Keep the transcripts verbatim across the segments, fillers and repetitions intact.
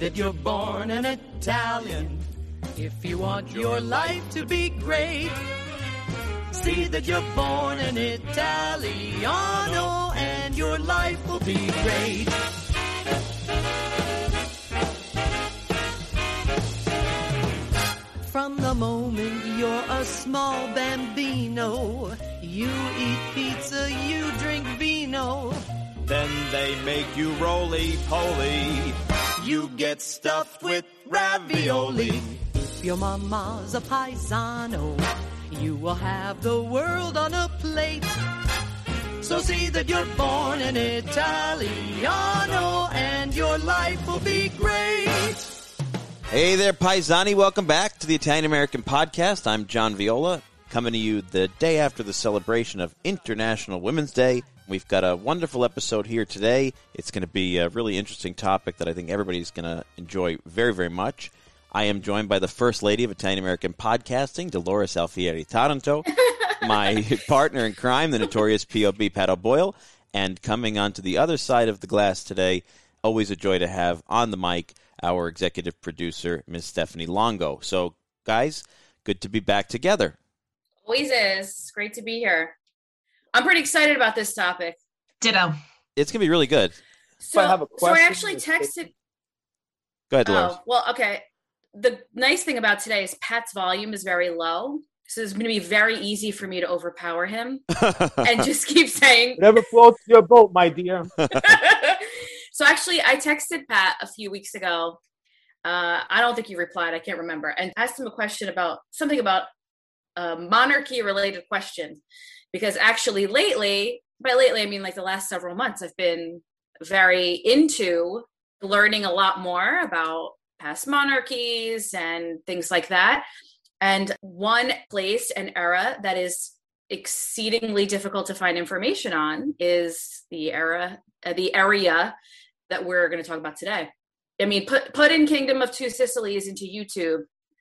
that you're born an Italian. If you want your life to be great, see that you're born an Italiano, and your life will be great. From the moment you're a small bambino, you eat pizza, you drink vino. Then they make you roly-poly. You get stuffed with ravioli. If your mama's a paisano, you will have the world on a plate. So see that you're born an Italiano, and your life will be great. Hey there, Paisani. Welcome back to the Italian American Podcast. I'm John Viola, coming to you the day after the celebration of International Women's Day. We've got a wonderful episode here today. It's going to be a really interesting topic that I think everybody's going to enjoy very, very much. I am joined by the First Lady of Italian American Podcasting, Dolores Alfieri Taranto, my partner in crime, the notorious P O B Pat O'Boyle, and coming onto the other side of the glass today, always a joy to have on the mic, our executive producer, Miz Stephanie Longo. So, guys, good to be back together. Always is. Great to be here. I'm pretty excited about this topic. Ditto. It's going to be really good. So, I have a so I question. actually texted. Go ahead, Dolores. Oh, well, okay. The nice thing about today is Pat's volume is very low. So it's going to be very easy for me to overpower him and just keep saying. Whatever floats your boat, my dear. So actually, I texted Pat a few weeks ago. Uh, I don't think he replied. I can't remember. And asked him a question about something about a monarchy-related question. Because actually lately, by lately, I mean like the last several months, I've been very into learning a lot more about past monarchies and things like that. And one place and era that is exceedingly difficult to find information on is the era, uh, the area that we're going to talk about today. I mean, put put in Kingdom of Two Sicilies into YouTube,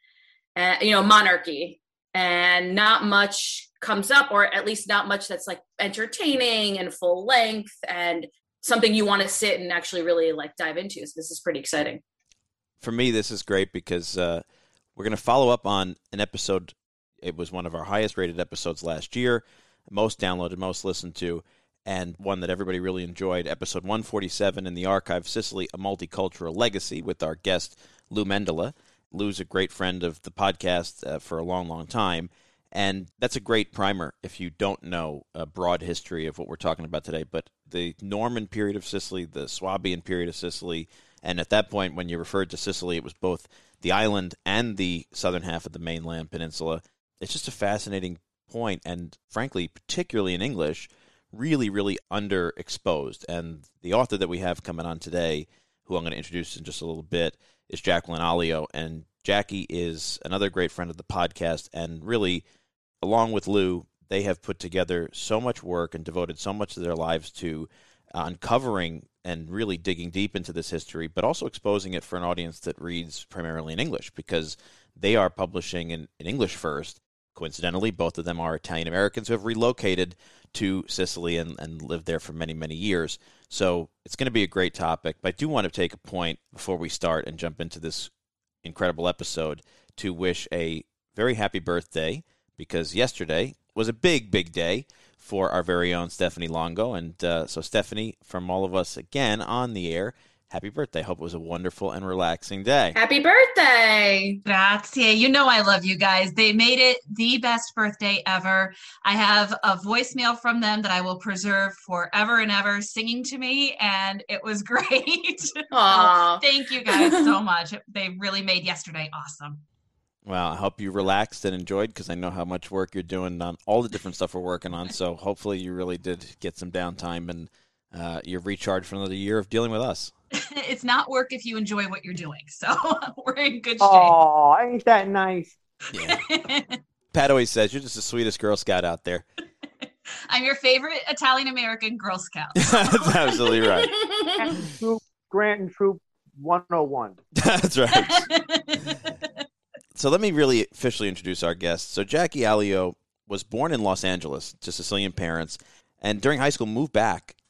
and you know, monarchy, and not much comes up, or at least not much that's like entertaining and full length and something you want to sit and actually really like dive into. So this is pretty exciting. For me, this is great because uh, we're going to follow up on an episode. It was one of our highest rated episodes last year, most downloaded, most listened to, and one that everybody really enjoyed, episode one forty-seven in the archive, Sicily, A Multicultural Legacy, with our guest, Lou Mendola. Lou's a great friend of the podcast uh, for a long, long time, and that's a great primer if you don't know a broad history of what we're talking about today. But the Norman period of Sicily, the Swabian period of Sicily, and at that point, when you referred to Sicily, it was both the island and the southern half of the mainland peninsula. It's just a fascinating point, and frankly, particularly in English, really, really underexposed. And the author that we have coming on today, who I'm going to introduce in just a little bit, is Jacqueline Alio. And Jackie is another great friend of the podcast, and really, along with Lou, they have put together so much work and devoted so much of their lives to uh, uncovering and really digging deep into this history, but also exposing it for an audience that reads primarily in English, because they are publishing in, in English first. Coincidentally, both of them are Italian Americans who have relocated to Sicily and, and lived there for many, many years. So it's going to be a great topic. But I do want to take a point before we start and jump into this incredible episode to wish a very happy birthday, because yesterday was a big, big day for our very own Stephanie Longo. And uh, so, Stephanie, from all of us again on the air, happy birthday. Hope it was a wonderful and relaxing day. Happy birthday. Grazie. You know I love you guys. They made it the best birthday ever. I have a voicemail from them that I will preserve forever and ever singing to me, and it was great. Aw. So thank you guys so much. They really made yesterday awesome. Well, I hope you relaxed and enjoyed, because I know how much work you're doing on all the different stuff we're working on. So hopefully you really did get some downtime and uh, you're recharged for another year of dealing with us. It's not work if you enjoy what you're doing. So we're in good shape. Oh, ain't that nice? Yeah. Pat always says, you're just the sweetest Girl Scout out there. I'm your favorite Italian-American Girl Scout. That's absolutely right. Grant Troop, Grant and Troop one oh one. That's right. So let me really officially introduce our guest. So Jackie Alio was born in Los Angeles to Sicilian parents, and during high school moved back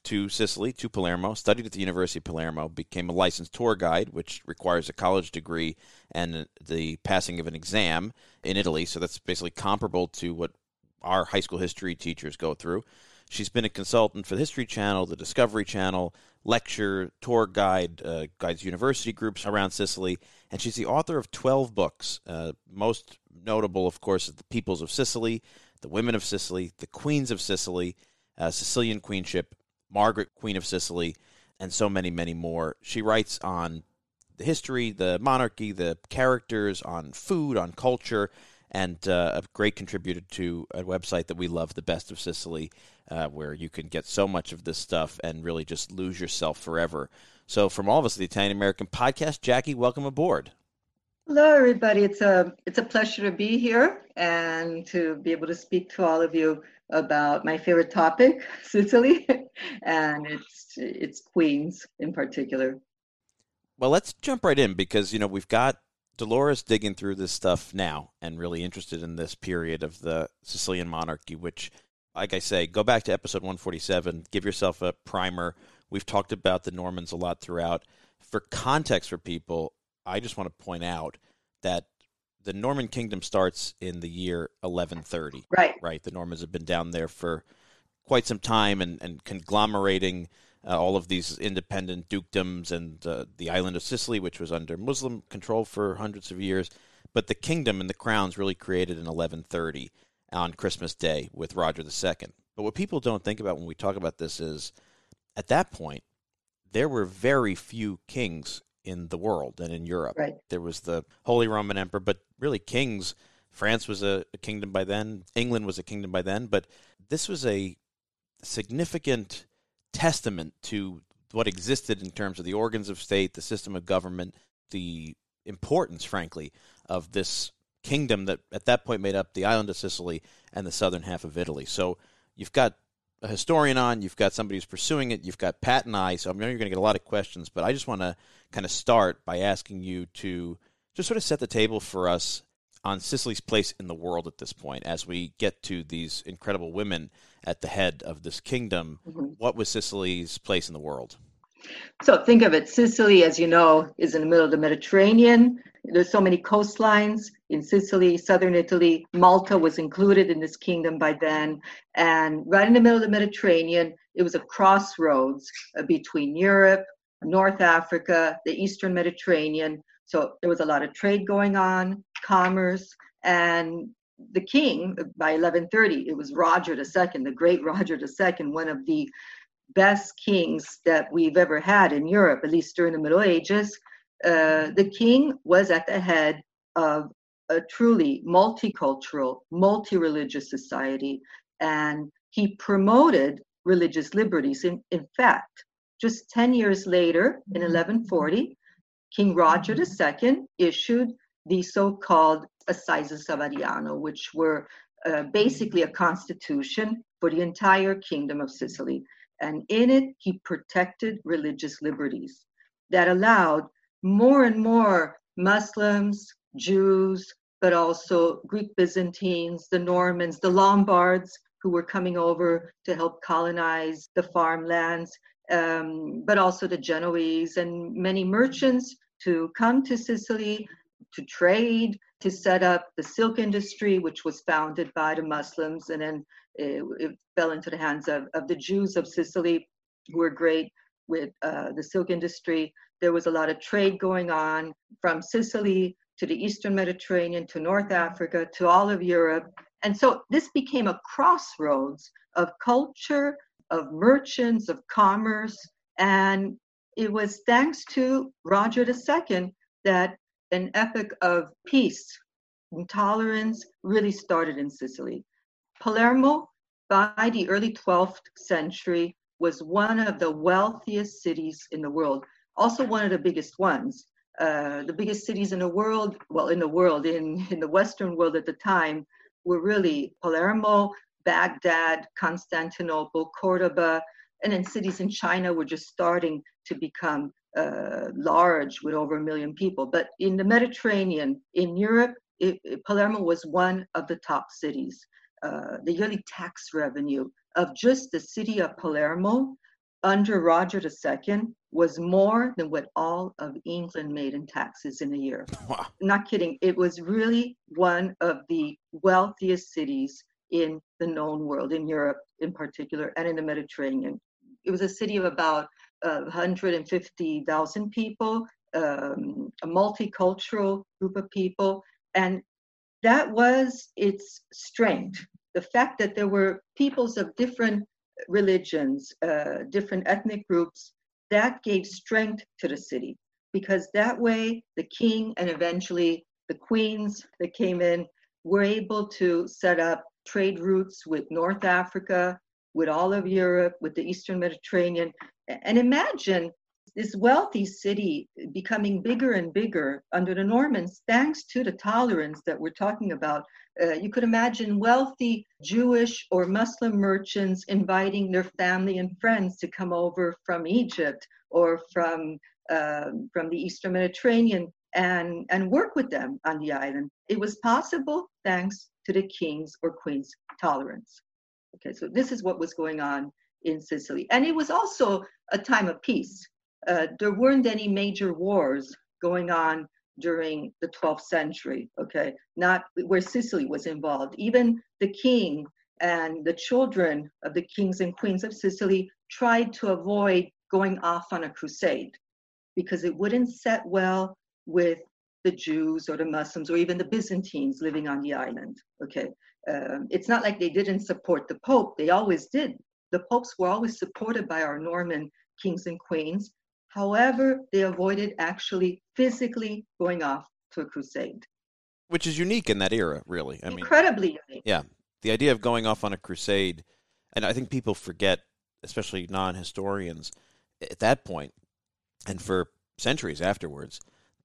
to Sicily, to Palermo, studied at the University of Palermo, became a licensed tour guide, which requires a college degree and the passing of an exam in Italy. So that's basically comparable to what our high school history teachers go through. She's been a consultant for the History Channel, the Discovery Channel, lecture, tour guide, uh, guides university groups around Sicily, and she's the author of twelve books. Uh, most notable, of course, is The Peoples of Sicily, The Women of Sicily, The Queens of Sicily, uh, Sicilian Queenship, Margaret, Queen of Sicily, and so many, many more. She writes on the history, the monarchy, the characters, on food, on culture, and uh, a great contributor to a website that we love, The Best of Sicily, uh, where you can get so much of this stuff and really just lose yourself forever. So from all of us at the Italian American Podcast, Jackie, welcome aboard. Hello, everybody. It's a it's a pleasure to be here and to be able to speak to all of you about my favorite topic, Sicily, and its its queens in particular. Well, let's jump right in because, you know, we've got Dolores digging through this stuff now and really interested in this period of the Sicilian monarchy, which, like I say, go back to episode one forty-seven, give yourself a primer. We've talked about the Normans a lot throughout. For context for people, I just want to point out that the Norman kingdom starts in the year eleven thirty. Right. Right. The Normans have been down there for quite some time and, and conglomerating uh, all of these independent dukedoms and uh, the island of Sicily, which was under Muslim control for hundreds of years. But the kingdom and the crown's really created in eleven thirty on Christmas Day with Roger the Second. But what people don't think about when we talk about this is, at that point, there were very few kings in the world and in Europe. Right. There was the Holy Roman Emperor, but really kings. France was a, a kingdom by then. England was a kingdom by then. But this was a significant testament to what existed in terms of the organs of state, the system of government, the importance, frankly, of this kingdom that at that point made up the island of Sicily and the southern half of Italy. So you've got a historian on, you've got somebody who's pursuing it, you've got Pat and I, so I know you're going to get a lot of questions, but I just want to kind of start by asking you to just sort of set the table for us on Sicily's place in the world at this point as we get to these incredible women at the head of this kingdom. Mm-hmm. What was Sicily's place in the world? So think of it, Sicily, as you know, is in the middle of the Mediterranean. There's so many coastlines in Sicily, southern Italy. Malta was included in this kingdom by then. And right in the middle of the Mediterranean, it was a crossroads between Europe, North Africa, the Eastern Mediterranean. So there was a lot of trade going on, commerce, and the king, by eleven thirty, it was Roger the Second, the great Roger the Second, one of the best kings that we've ever had in Europe, at least during the Middle Ages. Uh, the king was at the head of a truly multicultural, multi-religious society, and he promoted religious liberties. In, in fact, just ten years later, in eleven forty, King Roger the Second issued the so-called Assizes of Ariano, which were uh, basically a constitution for the entire kingdom of Sicily. And in it, he protected religious liberties that allowed more and more Muslims, Jews, but also Greek Byzantines, the Normans, the Lombards, who were coming over to help colonize the farmlands, um, but also the Genoese and many merchants to come to Sicily to trade, to set up the silk industry, which was founded by the Muslims, and then it, it fell into the hands of, of the Jews of Sicily, who were great with uh, the silk industry. There was a lot of trade going on from Sicily to the Eastern Mediterranean, to North Africa, to all of Europe. And so this became a crossroads of culture, of merchants, of commerce. And it was thanks to Roger the Second that an epoch of peace and tolerance really started in Sicily. Palermo, by the early twelfth century, was one of the wealthiest cities in the world, also one of the biggest ones. Uh, the biggest cities in the world, well, in the world, in, in the Western world at the time, were really Palermo, Baghdad, Constantinople, Cordoba, and then cities in China were just starting to become uh, large with over a million people. But in the Mediterranean, in Europe, it, it, Palermo was one of the top cities. Uh, the yearly tax revenue of just the city of Palermo under Roger the Second was more than what all of England made in taxes in a year. Wow. Not kidding. It was really one of the wealthiest cities in the known world, in Europe in particular, and in the Mediterranean. It was a city of about uh, one hundred fifty thousand people, um, a multicultural group of people, and that was its strength. The fact that there were peoples of different religions, uh, different ethnic groups, that gave strength to the city, because that way the king and eventually the queens that came in were able to set up trade routes with North Africa, with all of Europe, with the Eastern Mediterranean. And imagine this wealthy city becoming bigger and bigger under the Normans, thanks to the tolerance that we're talking about. Uh, you could imagine wealthy Jewish or Muslim merchants inviting their family and friends to come over from Egypt or from uh, from the Eastern Mediterranean and, and work with them on the island. It was possible thanks to the king's or queen's tolerance. Okay, so this is what was going on in Sicily. And it was also a time of peace. Uh, there weren't any major wars going on during the twelfth century, okay, not where Sicily was involved. Even the king and the children of the kings and queens of Sicily tried to avoid going off on a crusade because it wouldn't set well with the Jews or the Muslims or even the Byzantines living on the island, okay. Um, it's not like they didn't support the Pope. They always did. The popes were always supported by our Norman kings and queens. However, they avoided actually physically going off to a crusade. Which is unique in that era, really. I Incredibly mean, unique. Yeah. The idea of going off on a crusade, and I think people forget, especially non-historians, at that point, and for centuries afterwards,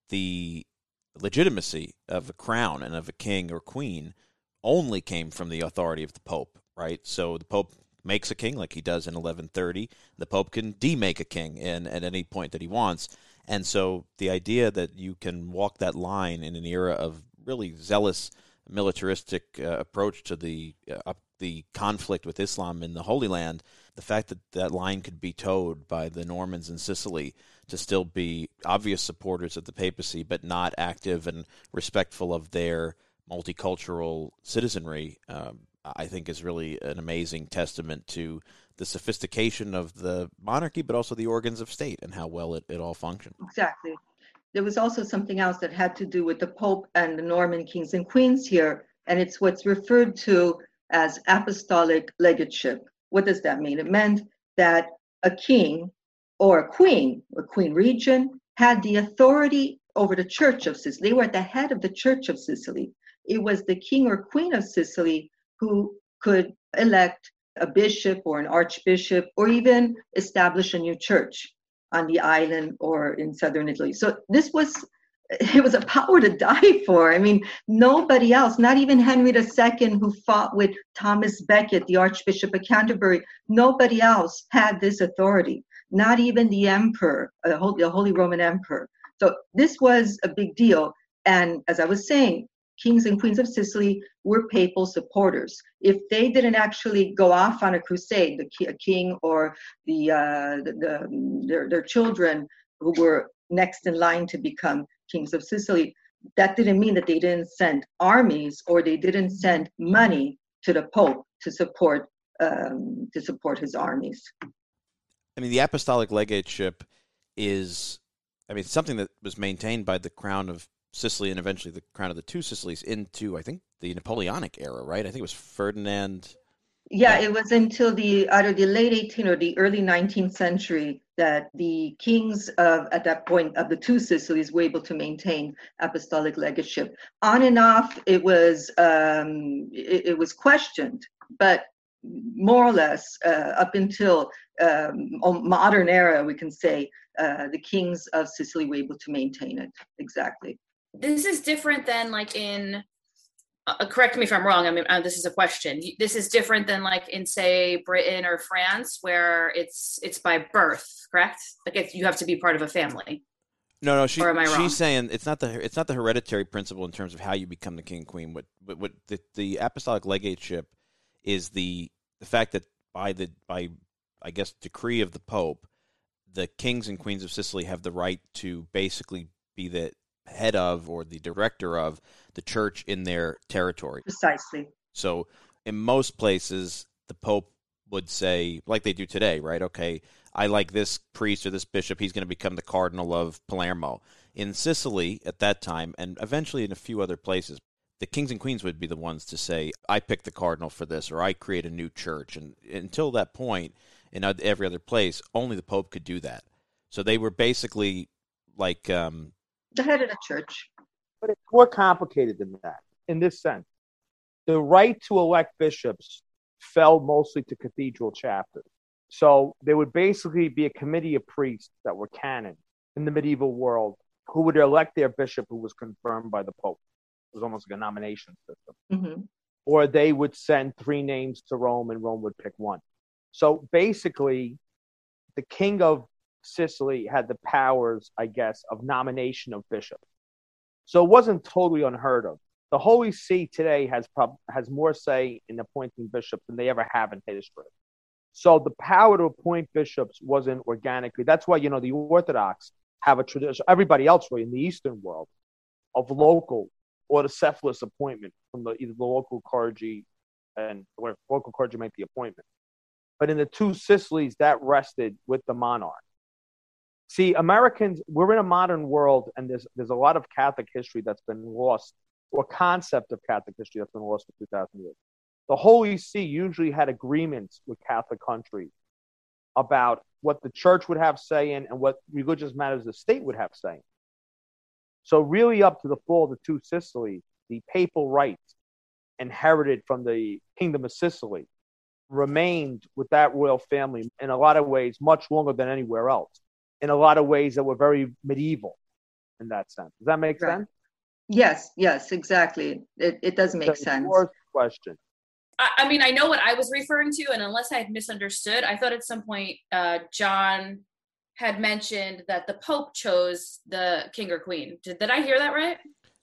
the legitimacy of a crown and of a king or queen only came from the authority of the Pope, right? So the Pope makes a king like he does in eleven thirty. The Pope can demake a king in, at any point that he wants. And so the idea that you can walk that line in an era of really zealous militaristic uh, approach to the uh, the conflict with Islam in the Holy Land, the fact that that line could be towed by the Normans in Sicily to still be obvious supporters of the papacy, but not active and respectful of their multicultural citizenry, um, I think is really an amazing testament to the sophistication of the monarchy, but also the organs of state and how well it, it all functioned. Exactly. There was also something else that had to do with the Pope and the Norman kings and queens here, and it's what's referred to as apostolic legateship. What does that mean? It meant that a king or a queen, or queen regent, had the authority over the Church of Sicily. They were at the head of the Church of Sicily. It was the king or queen of Sicily who could elect a bishop or an archbishop or even establish a new church on the island or in southern Italy. So this was, it was a power to die for. I mean, nobody else, not even Henry the Second, who fought with Thomas Becket, the Archbishop of Canterbury, nobody else had this authority, not even the emperor, the Holy, the Holy Roman Emperor. So this was a big deal. And as I was saying, kings and queens of Sicily were papal supporters. If they didn't actually go off on a crusade, the king or the, uh, the, the their, their children who were next in line to become kings of Sicily, that didn't mean that they didn't send armies or they didn't send money to the Pope to support um, to support his armies. I mean, the apostolic legateship is, I mean, something that was maintained by the crown of Sicily and eventually the crown of the two Sicilies into, I think, the Napoleonic era, right? I think it was Ferdinand. Yeah, it was until the either the late eighteenth or the early nineteenth century that the kings of, at that point, of the two Sicilies were able to maintain apostolic legateship. On and off, it was um, it, it was questioned, but more or less uh, up until um, modern era, we can say uh, the kings of Sicily were able to maintain it. Exactly. This is different than like in, uh, correct me if I'm wrong, I mean, uh, this is a question. This is different than like in, say, Britain or France, where it's it's by birth, correct? Like if you have to be part of a family. No, no, she, or am I wrong? She's saying it's not the it's not the hereditary principle in terms of how you become the king and queen. What what, what the, the apostolic legateship is the the fact that by the by I guess, decree of the Pope, the kings and queens of Sicily have the right to basically be the head of or the director of the church in their territory. Precisely. So in most places, the Pope would say, like they do today, right? Okay, I like this priest or this bishop, he's going to become the cardinal of Palermo. In Sicily at that time, and eventually in a few other places, the kings and queens would be the ones to say, I pick the cardinal for this, or I create a new church. And until that point, in every other place, only the Pope could do that. So they were basically like... Um, the head of the church. But it's more complicated than that, in this sense. The right to elect bishops fell mostly to cathedral chapters. So there would basically be a committee of priests that were canon in the medieval world who would elect their bishop who was confirmed by the Pope. It was almost like a nomination system. Mm-hmm. Or they would send three names to Rome and Rome would pick one. So basically, the king of Sicily had the powers, I guess, of nomination of bishops. So it wasn't totally unheard of. The Holy See today has prob- has more say in appointing bishops than they ever have in history. So the power to appoint bishops wasn't organically. That's why, you know, the Orthodox have a tradition, everybody else really in the Eastern world, of local autocephalous appointment from the, either the local clergy and where local clergy make the appointment. But in the two Sicilies, that rested with the monarch. See, Americans, we're in a modern world, and there's there's a lot of Catholic history that's been lost, or concept of Catholic history that's been lost for two thousand years. The Holy See usually had agreements with Catholic countries about what the church would have say in and what religious matters the state would have say in. So really up to the fall of the two Sicilies, the papal rights inherited from the Kingdom of Sicily remained with that royal family in a lot of ways much longer than anywhere else, in a lot of ways that were very medieval in that sense. Does that make right. sense? Yes, yes, exactly. It, it does make so sense. Fourth question. I mean, I know what I was referring to, and unless I had misunderstood, I thought at some point uh, John had mentioned that the Pope chose the king or queen. Did, did I hear that right?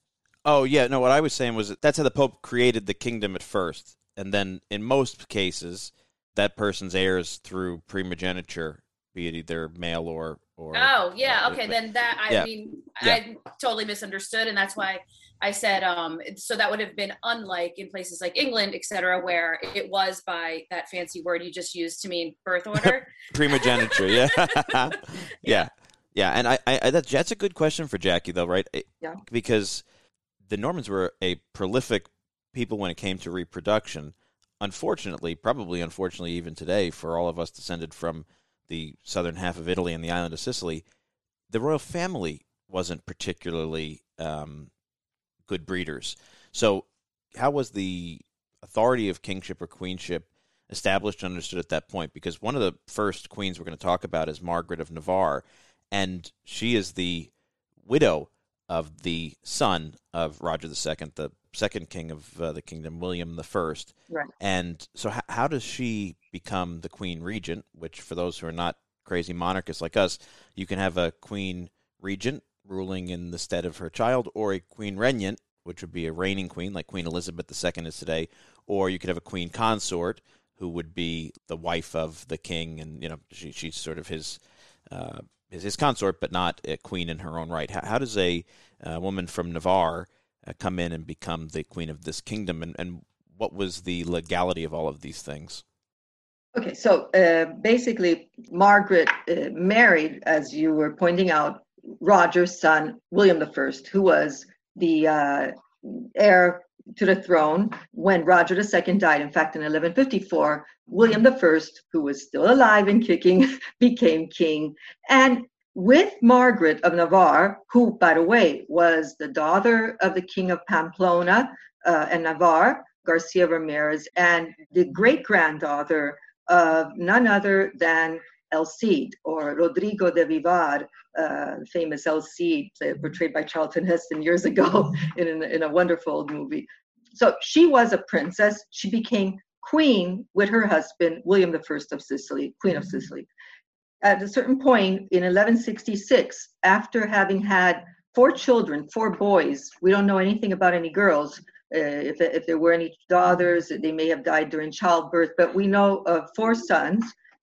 Oh, yeah. No, what I was saying was that that's how the Pope created the kingdom at first. And then in most cases, that person's heirs through primogeniture, be it either male or... or oh, yeah. Uh, okay, then that, I yeah. mean, yeah. I totally misunderstood, and that's why I said, um, so that would have been unlike in places like England, et cetera, where it was by that fancy word you just used to mean birth order. Primogeniture, yeah. yeah. Yeah. Yeah. And I, I, that's, that's a good question for Jackie, though, right? Yeah. Because the Normans were a prolific people when it came to reproduction. Unfortunately, probably unfortunately even today, for all of us descended from the southern half of Italy and the island of Sicily, the royal family wasn't particularly... Um, good breeders. So how was the authority of kingship or queenship established and understood at that point? Because one of the first queens we're going to talk about is Margaret of Navarre, and she is the widow of the son of Roger the Second, the second king of uh, the kingdom, William the First. Right. And so how, how does she become the queen regent, which for those who are not crazy monarchists like us, you can have a queen regent ruling in the stead of her child, or a queen regnant, which would be a reigning queen, like Queen Elizabeth the Second is today, or you could have a queen consort, who would be the wife of the king, and you know she, she's sort of his, uh, his his consort, but not a queen in her own right. How, how does a, a woman from Navarre uh, come in and become the queen of this kingdom, and, and what was the legality of all of these things? Okay, so uh, basically, Margaret uh, married, as you were pointing out, Roger's son, William the First, who was the uh, heir to the throne when Roger the Second died. In fact, in eleven fifty-four, William the First, who was still alive and kicking, became king. And with Margaret of Navarre, who, by the way, was the daughter of the king of Pamplona uh, and Navarre, Garcia Ramirez, and the great-granddaughter of none other than El Cid, or Rodrigo de Vivar, uh, famous El Cid, portrayed by Charlton Heston years ago in, in, in a wonderful old movie. So she was a princess. She became queen with her husband, William the First of Sicily, Queen of Sicily. At a certain point in eleven sixty-six, after having had four children, four boys, we don't know anything about any girls. Uh, if, if there were any daughters, they may have died during childbirth, but we know of four sons.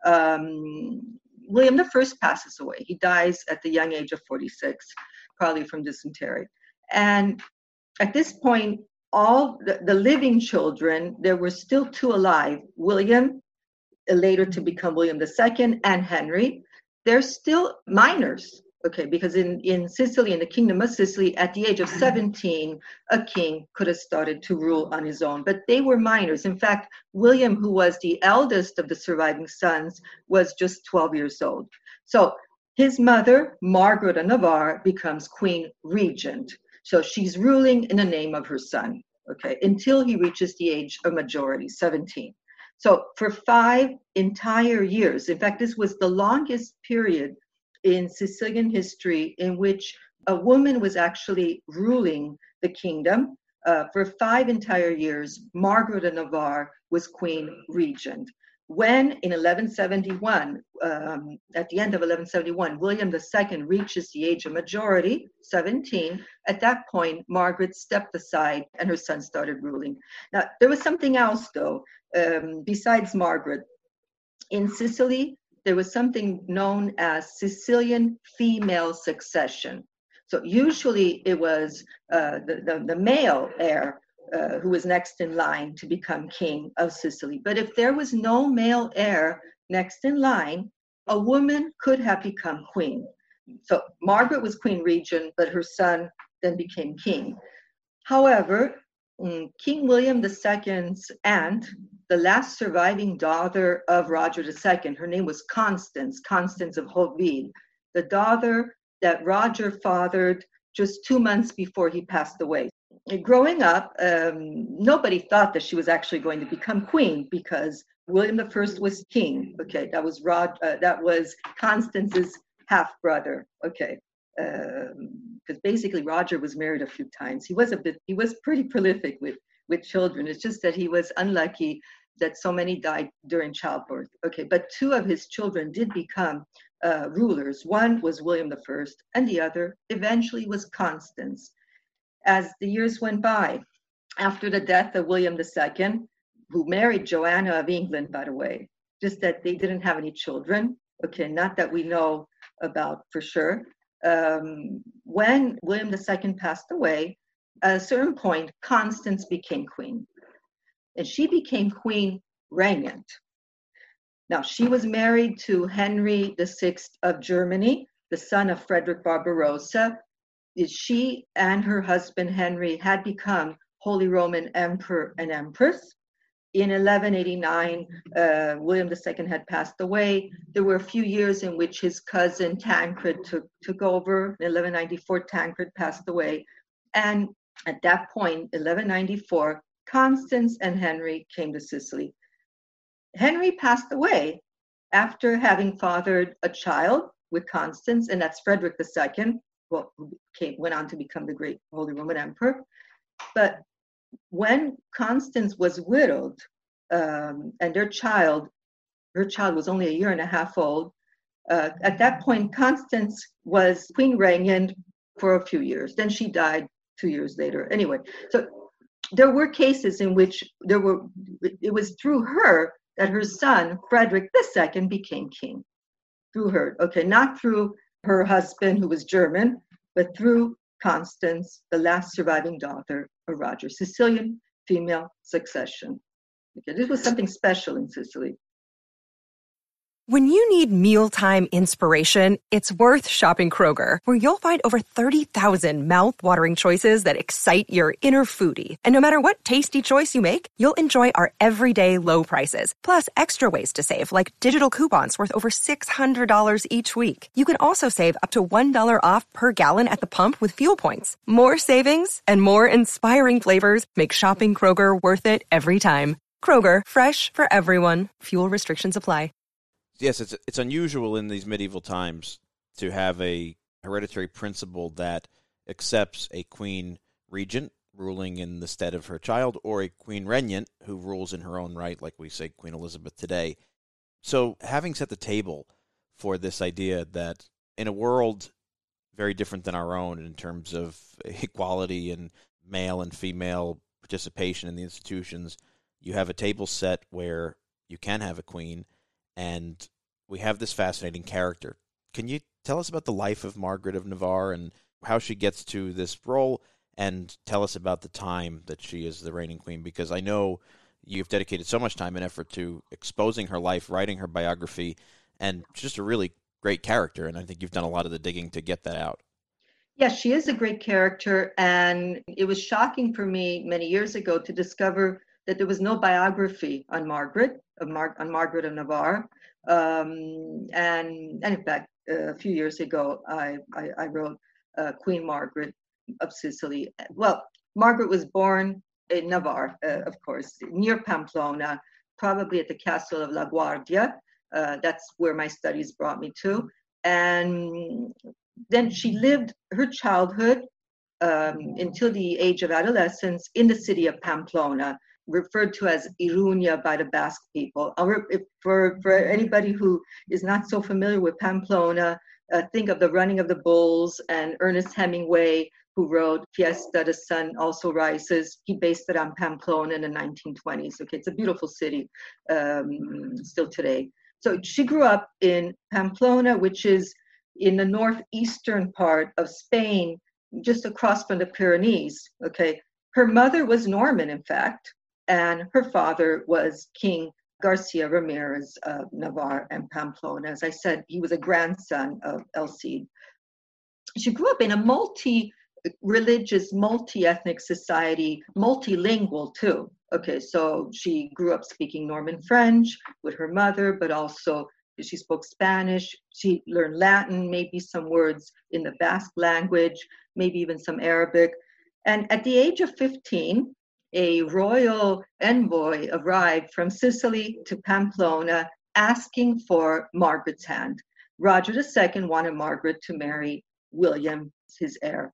um, William the First passes away. He dies at the young age of forty-six, probably from dysentery. And at this point, all the, the living children, there were still two alive, William, later to become William the Second, and Henry. They're still minors, okay, because in, in Sicily, in the Kingdom of Sicily, at the age of seventeen, a king could have started to rule on his own, but they were minors. In fact, William, who was the eldest of the surviving sons, was just twelve years old. So his mother, Margaret of Navarre, becomes queen regent. So she's ruling in the name of her son, okay, until he reaches the age of majority, seventeen. So for five entire years, in fact, this was the longest period in Sicilian history in which a woman was actually ruling the kingdom. Uh, for five entire years, Margaret of Navarre was queen regent. When in eleven seventy-one, um, at the end of eleven seventy-one, William the Second reaches the age of majority, seventeen, at that point, Margaret stepped aside and her son started ruling. Now, there was something else, though, um, besides Margaret. In Sicily, there was something known as Sicilian female succession. So usually it was uh, the, the, the male heir Uh, who was next in line to become king of Sicily. But if there was no male heir next in line, a woman could have become queen. So Margaret was queen regent, but her son then became king. However, King William the Second's aunt, the last surviving daughter of Roger the Second, her name was Constance, Constance of Hauteville, the daughter that Roger fathered just two months before he passed away. Growing up, um, nobody thought that she was actually going to become queen because William the First was king. Okay, that was Rod. Uh, that was Constance's half brother. Okay, because um, basically Roger was married a few times. He was a bit. He was pretty prolific with with children. It's just that he was unlucky that so many died during childbirth. Okay, but two of his children did become uh, rulers. One was William the First, and the other eventually was Constance. As the years went by, after the death of William the Second, who married Joanna of England, by the way, just that they didn't have any children, okay, not that we know about for sure. Um, when William the Second passed away, at a certain point, Constance became queen. And she became queen regnant. Now, she was married to Henry the Sixth of Germany, the son of Frederick Barbarossa. She and her husband Henry had become Holy Roman Emperor and Empress. In eleven eighty-nine, uh, William the Second had passed away. There were a few years in which his cousin Tancred took, took over. In eleven ninety-four, Tancred passed away. And at that point, eleven ninety-four, Constance and Henry came to Sicily. Henry passed away after having fathered a child with Constance, and that's Frederick the Second. Well, came, went on to become the great Holy Roman Emperor. But when Constance was widowed, um, and their child, her child was only a year and a half old, uh, at that point, Constance was queen regnant for a few years. Then she died two years later. Anyway, so there were cases in which there were, it was through her that her son, Frederick the Second, became king. Through her, okay, not through her husband, who was German, but through Constance, the last surviving daughter of Roger. Sicilian female succession. Okay, this was something special in Sicily. When you need mealtime inspiration, it's worth shopping Kroger, where you'll find over thirty thousand mouth-watering choices that excite your inner foodie. And no matter what tasty choice you make, you'll enjoy our everyday low prices, plus extra ways to save, like digital coupons worth over six hundred dollars each week. You can also save up to one dollar off per gallon at the pump with fuel points. More savings and more inspiring flavors make shopping Kroger worth it every time. Kroger, fresh for everyone. Fuel restrictions apply. Yes, it's it's unusual in these medieval times to have a hereditary principle that accepts a queen regent ruling in the stead of her child, or a queen regnant who rules in her own right, like we say Queen Elizabeth today. So having set the table for this idea that in a world very different than our own in terms of equality and male and female participation in the institutions, you have a table set where you can have a queen, and we have this fascinating character. Can you tell us about the life of Margaret of Navarre and how she gets to this role, and tell us about the time that she is the reigning queen? Because I know you've dedicated so much time and effort to exposing her life, writing her biography, and just a really great character. And I think you've done a lot of the digging to get that out. Yes, she is a great character. And it was shocking for me many years ago to discover that there was no biography on Margaret, of Mar- on Margaret of Navarre. Um, and, and in fact, uh, a few years ago, I, I, I wrote uh, Queen Margaret of Sicily. Well, Margaret was born in Navarre, uh, of course, near Pamplona, probably at the castle of La Guardia. Uh, that's where my studies brought me to. And then she lived her childhood um, until the age of adolescence in the city of Pamplona, referred to as Iruña by the Basque people. Re- for, for anybody who is not so familiar with Pamplona, uh, think of The Running of the Bulls and Ernest Hemingway, who wrote Fiesta, the Sun Also Rises. He based it on Pamplona in the nineteen twenties. Okay, it's a beautiful city um, still today. So she grew up in Pamplona, which is in the northeastern part of Spain, just across from the Pyrenees. Okay, her mother was Norman, in fact, and her father was King Garcia Ramirez of Navarre and Pamplona. As I said, he was a grandson of El Cid. She grew up in a multi-religious, multi-ethnic society, multilingual too. Okay, so she grew up speaking Norman French with her mother, but also she spoke Spanish. She learned Latin, maybe some words in the Basque language, maybe even some Arabic. And at the age of fifteen, a royal envoy arrived from Sicily to Pamplona asking for Margaret's hand. Roger the Second wanted Margaret to marry William, his heir.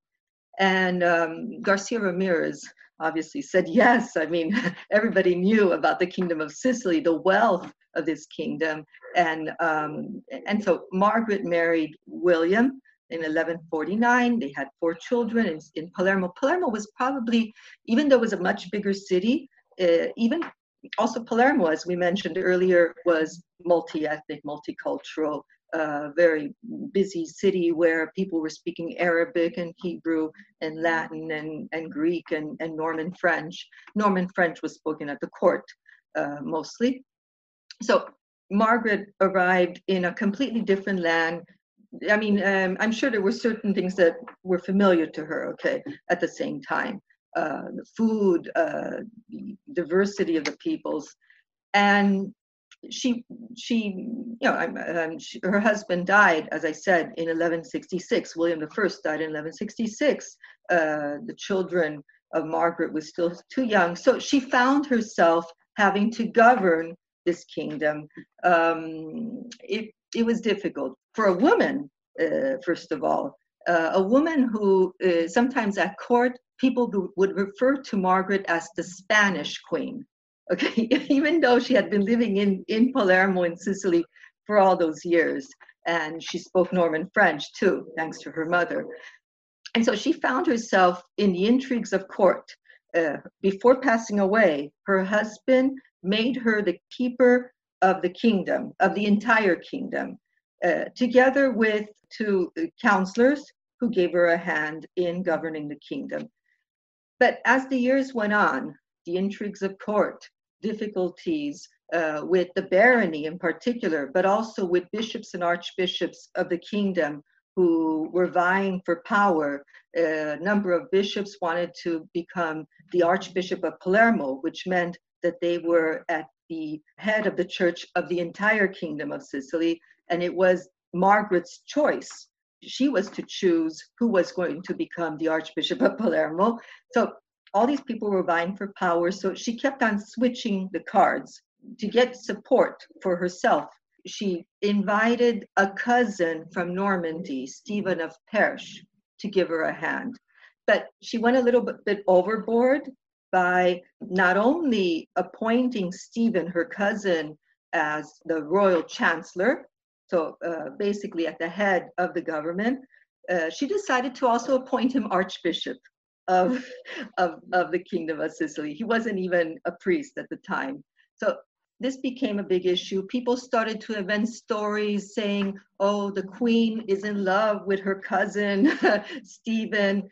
And um, Garcia Ramirez obviously said yes. I mean, everybody knew about the Kingdom of Sicily, the wealth of this kingdom. And, um, and so Margaret married William in eleven forty-nine. They had four children in, in Palermo. Palermo was probably, even though it was a much bigger city, uh, even also Palermo, as we mentioned earlier, was multi-ethnic, multicultural, uh, very busy city where people were speaking Arabic and Hebrew and Latin and, and Greek and, and Norman French. Norman French was spoken at the court uh, mostly. So Margaret arrived in a completely different land. I mean, um, I'm sure there were certain things that were familiar to her, okay, at the same time. Uh, the food, uh, the diversity of the peoples. And she, she, you know, um, she, her husband died, as I said, in eleven sixty-six. William the First died in eleven sixty-six. Uh, the children of Margaret was still too young. So she found herself having to govern this kingdom. Um, it, it was difficult for a woman, uh, first of all, uh, a woman who uh, sometimes at court, people who would refer to Margaret as the Spanish queen. Okay, even though she had been living in, in Palermo in Sicily for all those years, and she spoke Norman French too, thanks to her mother. And so she found herself in the intrigues of court. Uh, before passing away, her husband made her the keeper of the kingdom, of the entire kingdom, uh, together with two counselors who gave her a hand in governing the kingdom. But as the years went on, the intrigues of court, difficulties uh, with the barony in particular, but also with bishops and archbishops of the kingdom who were vying for power. A number of bishops wanted to become the Archbishop of Palermo, which meant that they were at the head of the church of the entire kingdom of Sicily, and it was Margaret's choice. She was to choose who was going to become the Archbishop of Palermo. So all these people were vying for power, so she kept on switching the cards to get support for herself. She invited a cousin from Normandy, Stephen of Perche, to give her a hand. But she went a little bit, bit overboard by not only appointing Stephen, her cousin, as the royal chancellor, so uh, basically at the head of the government, uh, she decided to also appoint him archbishop of, of, of the Kingdom of Sicily. He wasn't even a priest at the time. So this became a big issue. People started to invent stories saying, oh, the queen is in love with her cousin, Stephen.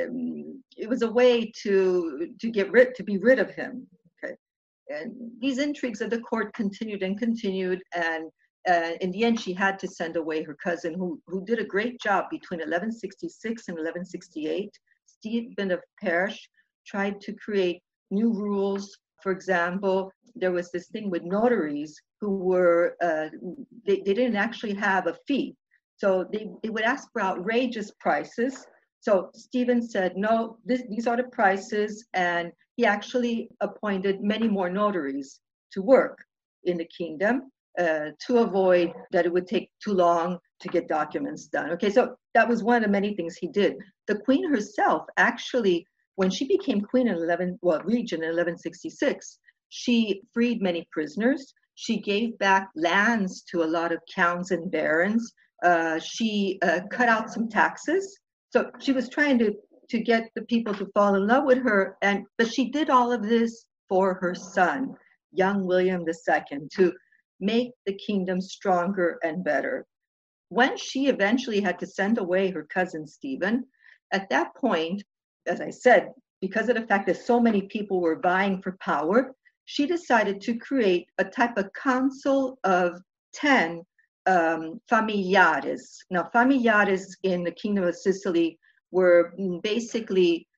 Um, it was a way to, to get rid, to be rid of him. Okay. And these intrigues of the court continued and continued. And uh, in the end, she had to send away her cousin, who, who did a great job between eleven sixty-six and eleven sixty-eight. Stephen of Perche tried to create new rules. For example, there was this thing with notaries who were, uh, they, they didn't actually have a fee. So they, they would ask for outrageous prices. So Stephen said, no, this, these are the prices. And he actually appointed many more notaries to work in the kingdom uh, to avoid that it would take too long to get documents done. Okay, so that was one of the many things he did. The queen herself actually, when she became queen in eleven, well, regent in eleven sixty-six, she freed many prisoners. She gave back lands to a lot of counts and barons. Uh, she uh, cut out some taxes. So she was trying to, to get the people to fall in love with her. And but she did all of this for her son, young William the Second, to make the kingdom stronger and better. When she eventually had to send away her cousin Stephen, at that point, as I said, because of the fact that so many people were vying for power, she decided to create a type of council of ten um, familiares. Now, familiares in the Kingdom of Sicily were basically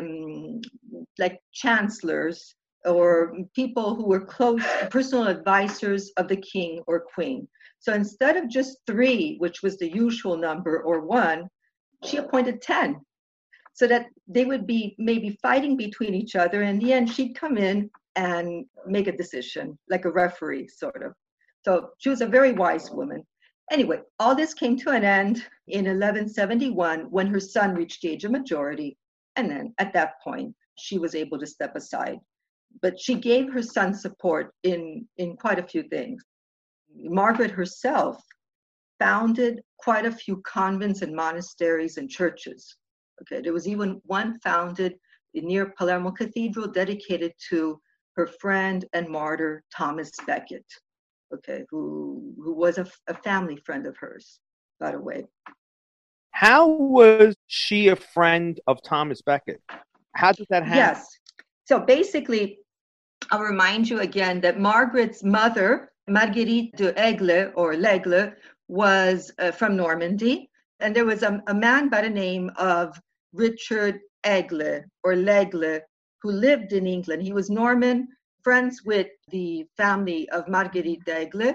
um, like chancellors or people who were close, personal advisors of the king or queen. So instead of just three, which was the usual number, or one, she appointed ten. So that they would be maybe fighting between each other. In the end, she'd come in and make a decision, like a referee, sort of. So she was a very wise woman. Anyway, all this came to an end in eleven seventy-one when her son reached the age of majority. And then at that point, she was able to step aside. But she gave her son support in, in quite a few things. Margaret herself founded quite a few convents and monasteries and churches. Okay, there was even one founded near Palermo Cathedral dedicated to her friend and martyr, Thomas Becket, okay, who, who was a, a family friend of hers, by the way. How was she a friend of Thomas Becket? How did that happen? Yes. So basically, I'll remind you again that Margaret's mother, Marguerite de Aigle, or L'Aigle, was uh, from Normandy. And there was a, a man by the name of Richard Aigle, or L'Aigle, who lived in England. He was Norman, friends with the family of Marguerite d'Aigle.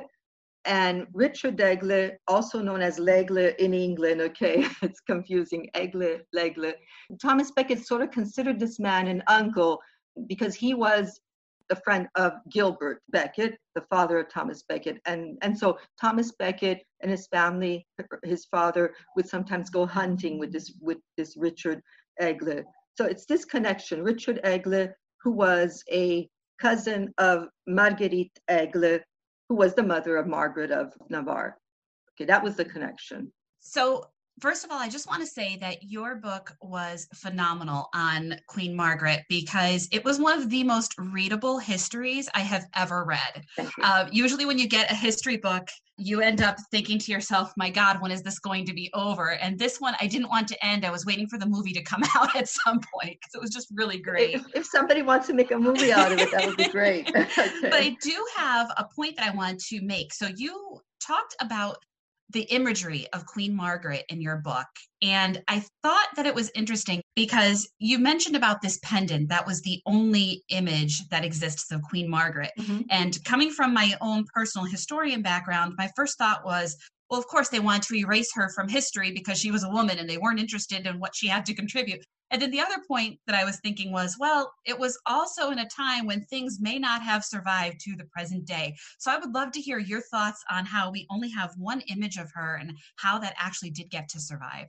And Richard d'Aigle, also known as L'Aigle in England, okay, it's confusing, Aigle, L'Aigle. Thomas Becket sort of considered this man an uncle because he was a friend of Gilbert Becket, the father of Thomas Becket. And, and so Thomas Becket and his family, his father, would sometimes go hunting with this, with this Richard Aigle. So it's this connection, Richard Aigle, who was a cousin of Marguerite Aigle, who was the mother of Margaret of Navarre. Okay, that was the connection. So first of all, I just want to say that your book was phenomenal on Queen Margaret because it was one of the most readable histories I have ever read. Uh, usually when you get a history book, you end up thinking to yourself, my God, when is this going to be over? And this one, I didn't want to end. I was waiting for the movie to come out at some point because it was just really great. If, if somebody wants to make a movie out of it, that would be great. Okay. But I do have a point that I want to make. So you talked about the imagery of Queen Margaret in your book. And I thought that it was interesting because you mentioned about this pendant. That was the only image that exists of Queen Margaret. Mm-hmm. And coming from my own personal historian background, my first thought was, well, of course, they wanted to erase her from history because she was a woman and they weren't interested in what she had to contribute. And then the other point that I was thinking was, well, it was also in a time when things may not have survived to the present day. So I would love to hear your thoughts on how we only have one image of her and how that actually did get to survive.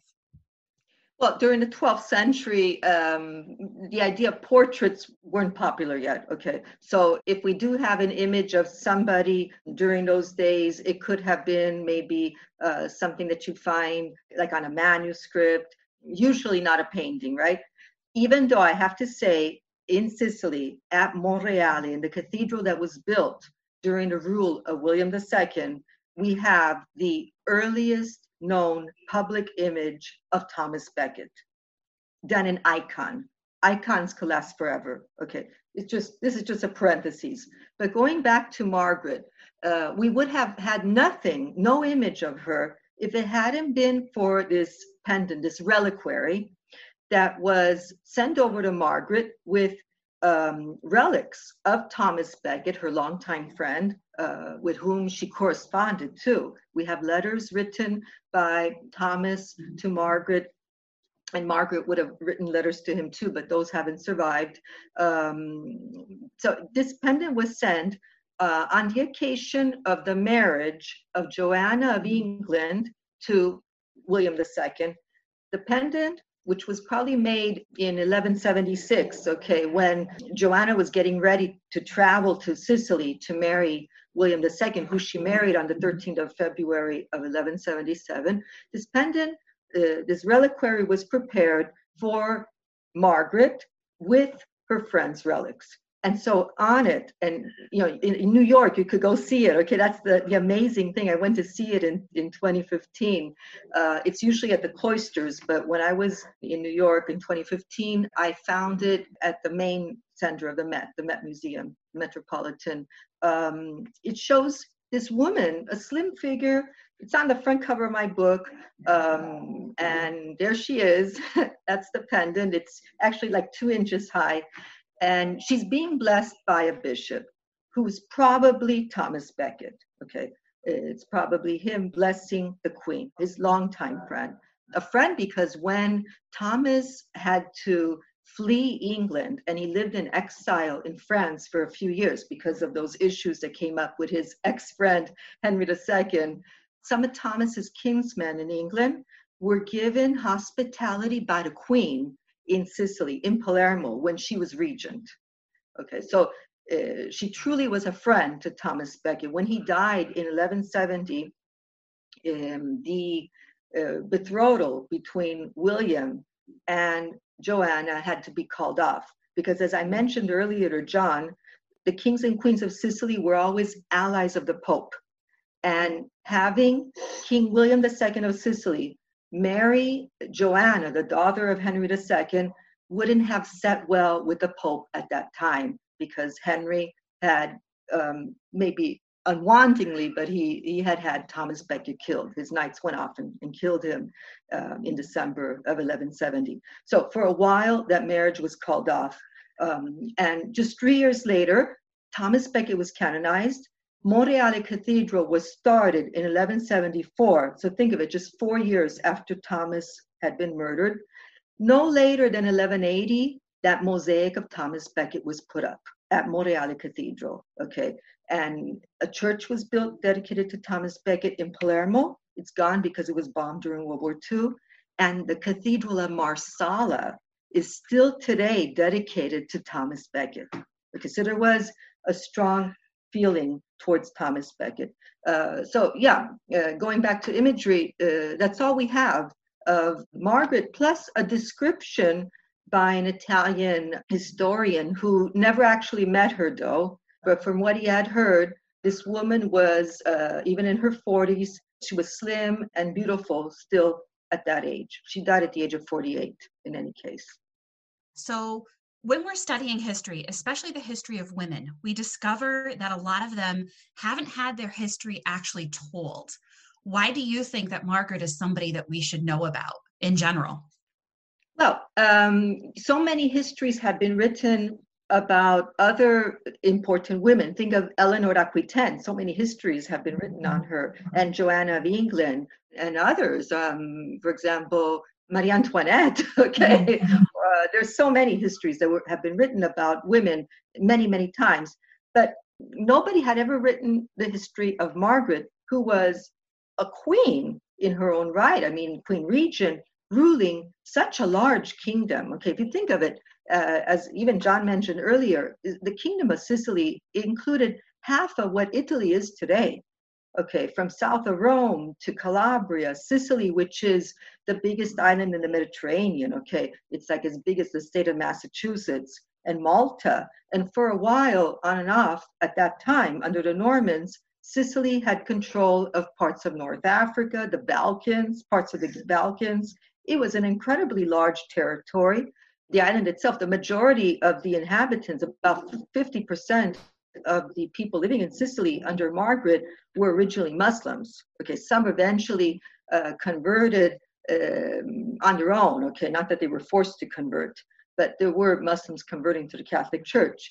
Well, during the twelfth century, um, the idea of portraits weren't popular yet, okay? So if we do have an image of somebody during those days, it could have been maybe uh, something that you find like on a manuscript, usually not a painting, right? Even though I have to say, in Sicily, at Monreale, in the cathedral that was built during the rule of William the Second, we have the earliest known public image of Thomas Becket, done in icon. Icons can last forever. Okay, it's just, this is just a parenthesis. But going back to Margaret, uh, we would have had nothing, no image of her, if it hadn't been for this pendant, this reliquary that was sent over to Margaret with um, relics of Thomas Becket, her longtime friend, uh, with whom she corresponded too. We have letters written by Thomas to Margaret, and Margaret would have written letters to him too, but those haven't survived. Um, so this pendant was sent uh, on the occasion of the marriage of Joanna of England to William the Second. The pendant, which was probably made in eleven seventy-six, okay, when Joanna was getting ready to travel to Sicily to marry William the Second, who she married on the thirteenth of February of eleven seventy-seven. This pendant, uh, this reliquary was prepared for Margaret with her friend's relics. And so on it, and you know, in, in New York, you could go see it. Okay, that's the, the amazing thing. I went to see it in, in twenty fifteen. Uh, it's usually at the cloisters, but when I was in New York in twenty fifteen, I found it at the main center of the Met, the Met Museum, Metropolitan. Um, it shows this woman, a slim figure. It's on the front cover of my book, um, and there she is. That's the pendant. It's actually like two inches high. And she's being blessed by a bishop who's probably Thomas Becket. Okay, it's probably him blessing the queen, his longtime friend. A friend because when Thomas had to flee England and he lived in exile in France for a few years because of those issues that came up with his ex-friend Henry the Second, some of Thomas's kinsmen in England were given hospitality by the queen in Sicily, in Palermo, when she was regent. Okay, so uh, she truly was a friend to Thomas Becket. When he died in eleven seventy, um, the uh, betrothal between William and Joanna had to be called off because, as I mentioned earlier to John, the kings and queens of Sicily were always allies of the Pope. And having King William the Second of Sicily marry Joanna, the daughter of Henry the Second, wouldn't have set well with the Pope at that time because Henry had um, maybe unwantingly, but he, he had had Thomas Becket killed. His knights went off and, and killed him uh, in December of eleven seventy. So for a while, that marriage was called off. Um, and just three years later, Thomas Becket was canonized. Monreale Cathedral was started in eleven seventy-four. So think of it, just four years after Thomas had been murdered. No later than eleven eighty, that mosaic of Thomas Becket was put up at Monreale Cathedral, okay? And a church was built dedicated to Thomas Becket in Palermo. It's gone because it was bombed during World War Two. And the Cathedral of Marsala is still today dedicated to Thomas Becket. Okay, so there was a strong feeling towards Thomas Becket. Uh, so yeah, uh, going back to imagery, uh, that's all we have of Margaret, plus a description by an Italian historian who never actually met her though, but from what he had heard, this woman was, uh, even in her forties, she was slim and beautiful still at that age. She died at the age of forty-eight in any case. So when we're studying history, especially the history of women, we discover that a lot of them haven't had their history actually told. Why do you think that Margaret is somebody that we should know about in general? Well, um, so many histories have been written about other important women. Think of Eleanor d'Aquitaine. So many histories have been written on her, and Joanna of England and others. Um, for example, Marie Antoinette, okay? Uh, there's so many histories that were, have been written about women many, many times, but nobody had ever written the history of Margaret, who was a queen in her own right. I mean, Queen Regent, ruling such a large kingdom. Okay, if you think of it, uh, as even John mentioned earlier, the kingdom of Sicily included half of what Italy is today. Okay, from south of Rome to Calabria, Sicily, which is the biggest island in the Mediterranean. Okay, it's like as big as the state of Massachusetts. and Malta. And for a while, on and off, at that time, under the Normans, Sicily had control of parts of North Africa, the Balkans, parts of the Balkans. It was an incredibly large territory. The island itself, the majority of the inhabitants, about fifty percent of the people living in Sicily under Margaret, were originally Muslims. Okay, some eventually uh, converted um, on their own. Okay, not that they were forced to convert, but there were Muslims converting to the Catholic Church.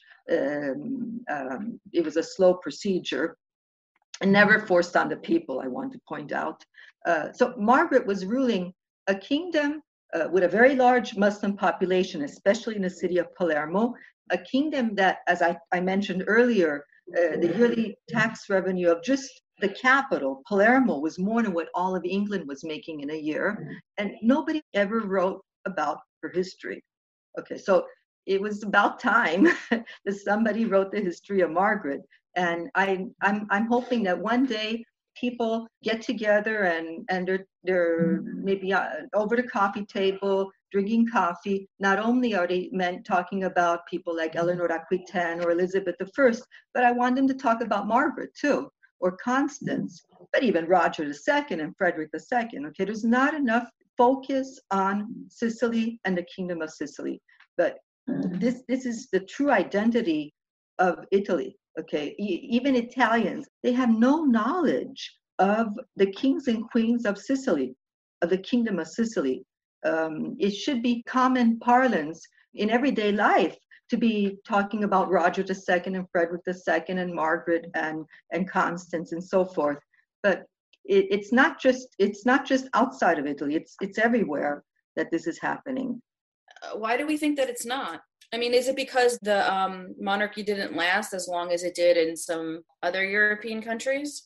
Um, um, it was a slow procedure and never forced on the people, I want to point out. Uh, so Margaret was ruling a kingdom uh, with a very large Muslim population, especially in the city of Palermo, a kingdom that, as I, I mentioned earlier, uh, the yearly tax revenue of just the capital, Palermo, was more than what all of England was making in a year. And nobody ever wrote about her history. Okay, so it was about time that somebody wrote the history of Margaret. And I, I'm, I'm hoping that one day people get together and, and they're, they're maybe uh, over the coffee table, drinking coffee. Not only are they meant talking about people like Eleanor Aquitaine or Elizabeth the First, but I want them to talk about Margaret too, or Constance, but even Roger the Second and Frederick the Second. Okay, there's not enough focus on Sicily and the Kingdom of Sicily, but this this is the true identity of Italy. Okay, e- even Italians, they have no knowledge of the kings and queens of Sicily, of the Kingdom of Sicily. Um, it should be common parlance in everyday life to be talking about Roger the Second and Frederick the Second and Margaret and and Constance and so forth. But it, it's not just it's not just outside of Italy. It's it's everywhere that this is happening. Uh, why do we think that it's not? I mean, is it because the um, monarchy didn't last as long as it did in some other European countries?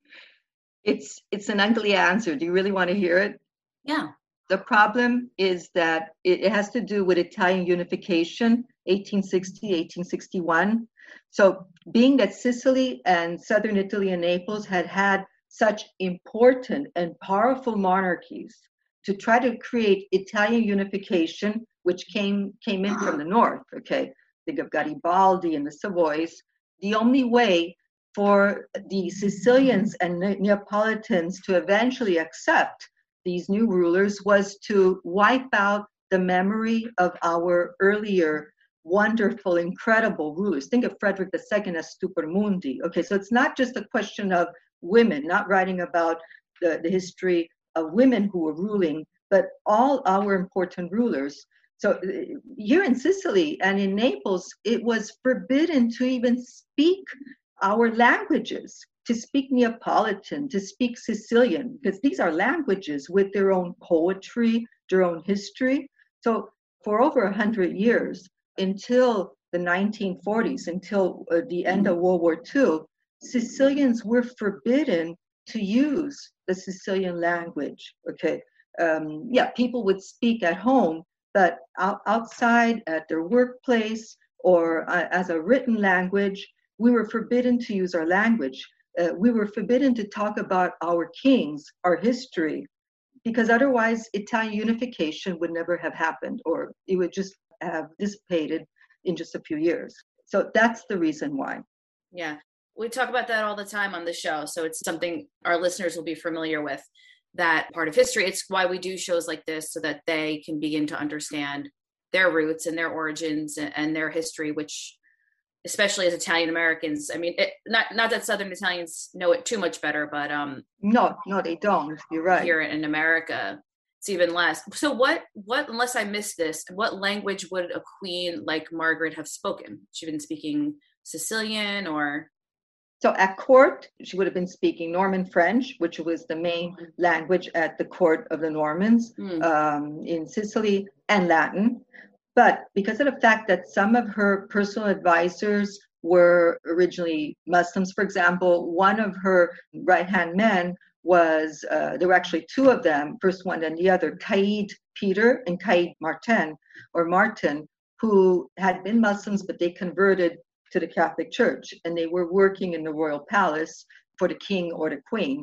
It's it's an ugly answer. Do you really want to hear it? Yeah. The problem is that it, it has to do with Italian unification, eighteen sixty, eighteen sixty-one. So being that Sicily and southern Italy and Naples had had such important and powerful monarchies, to try to create Italian unification, which came came in from the north, okay? Think of Garibaldi and the Savoys. The only way for the Sicilians and Neapolitans to eventually accept these new rulers was to wipe out the memory of our earlier wonderful, incredible rulers. Think of Frederick the Second as Stupor Mundi. Okay, so it's not just a question of women, not writing about the, the history of women who were ruling, but all our important rulers. So here in Sicily and in Naples, it was forbidden to even speak our languages, to speak Neapolitan, to speak Sicilian, because these are languages with their own poetry, their own history. So for over a hundred years, until the nineteen forties, until uh, the end of World War Two, Sicilians were forbidden to use the Sicilian language. Okay, um, yeah, people would speak at home, but out, outside at their workplace or uh, as a written language, we were forbidden to use our language. Uh, we were forbidden to talk about our kings, our history, because otherwise Italian unification would never have happened, or it would just have dissipated in just a few years. So that's the reason why. Yeah, we talk about that all the time on the show. So it's something our listeners will be familiar with, that part of history. It's why we do shows like this, so that they can begin to understand their roots and their origins and, and their history, which, especially as Italian Americans, I mean, it, not not that Southern Italians know it too much better, but um, no, no, they don't. You're right. Here in America, it's even less. So what, what, unless I missed this, what language would a queen like Margaret have spoken? She'd been speaking Sicilian or? So at court, she would have been speaking Norman French, which was the main language at the court of the Normans mm. um, in Sicily, and Latin. But because of the fact that some of her personal advisors were originally Muslims, for example, one of her right-hand men was, uh, there were actually two of them, first one and the other, Caid Peter and Caid Martin, or Martin, who had been Muslims, but they converted to the Catholic Church, and they were working in the royal palace for the king or the queen.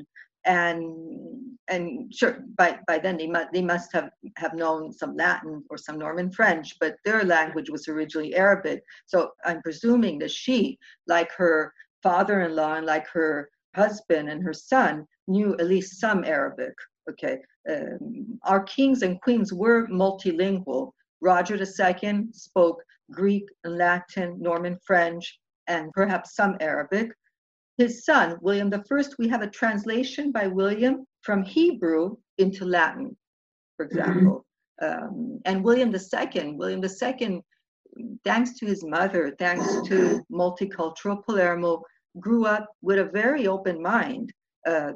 and and sure, by by then they must they must have have known some Latin or some Norman French, but their language was originally Arabic. So I'm presuming that she, like her father-in-law and like her husband and her son, knew at least some Arabic. Okay, um, our kings and queens were multilingual. Roger the Second spoke Greek, Latin, Norman French, and perhaps some Arabic. His son, William the First, we have a translation by William from Hebrew into Latin, for example. Mm-hmm. Um, and William the Second, William the Second, thanks to his mother, thanks to multicultural Palermo, grew up with a very open mind. Uh,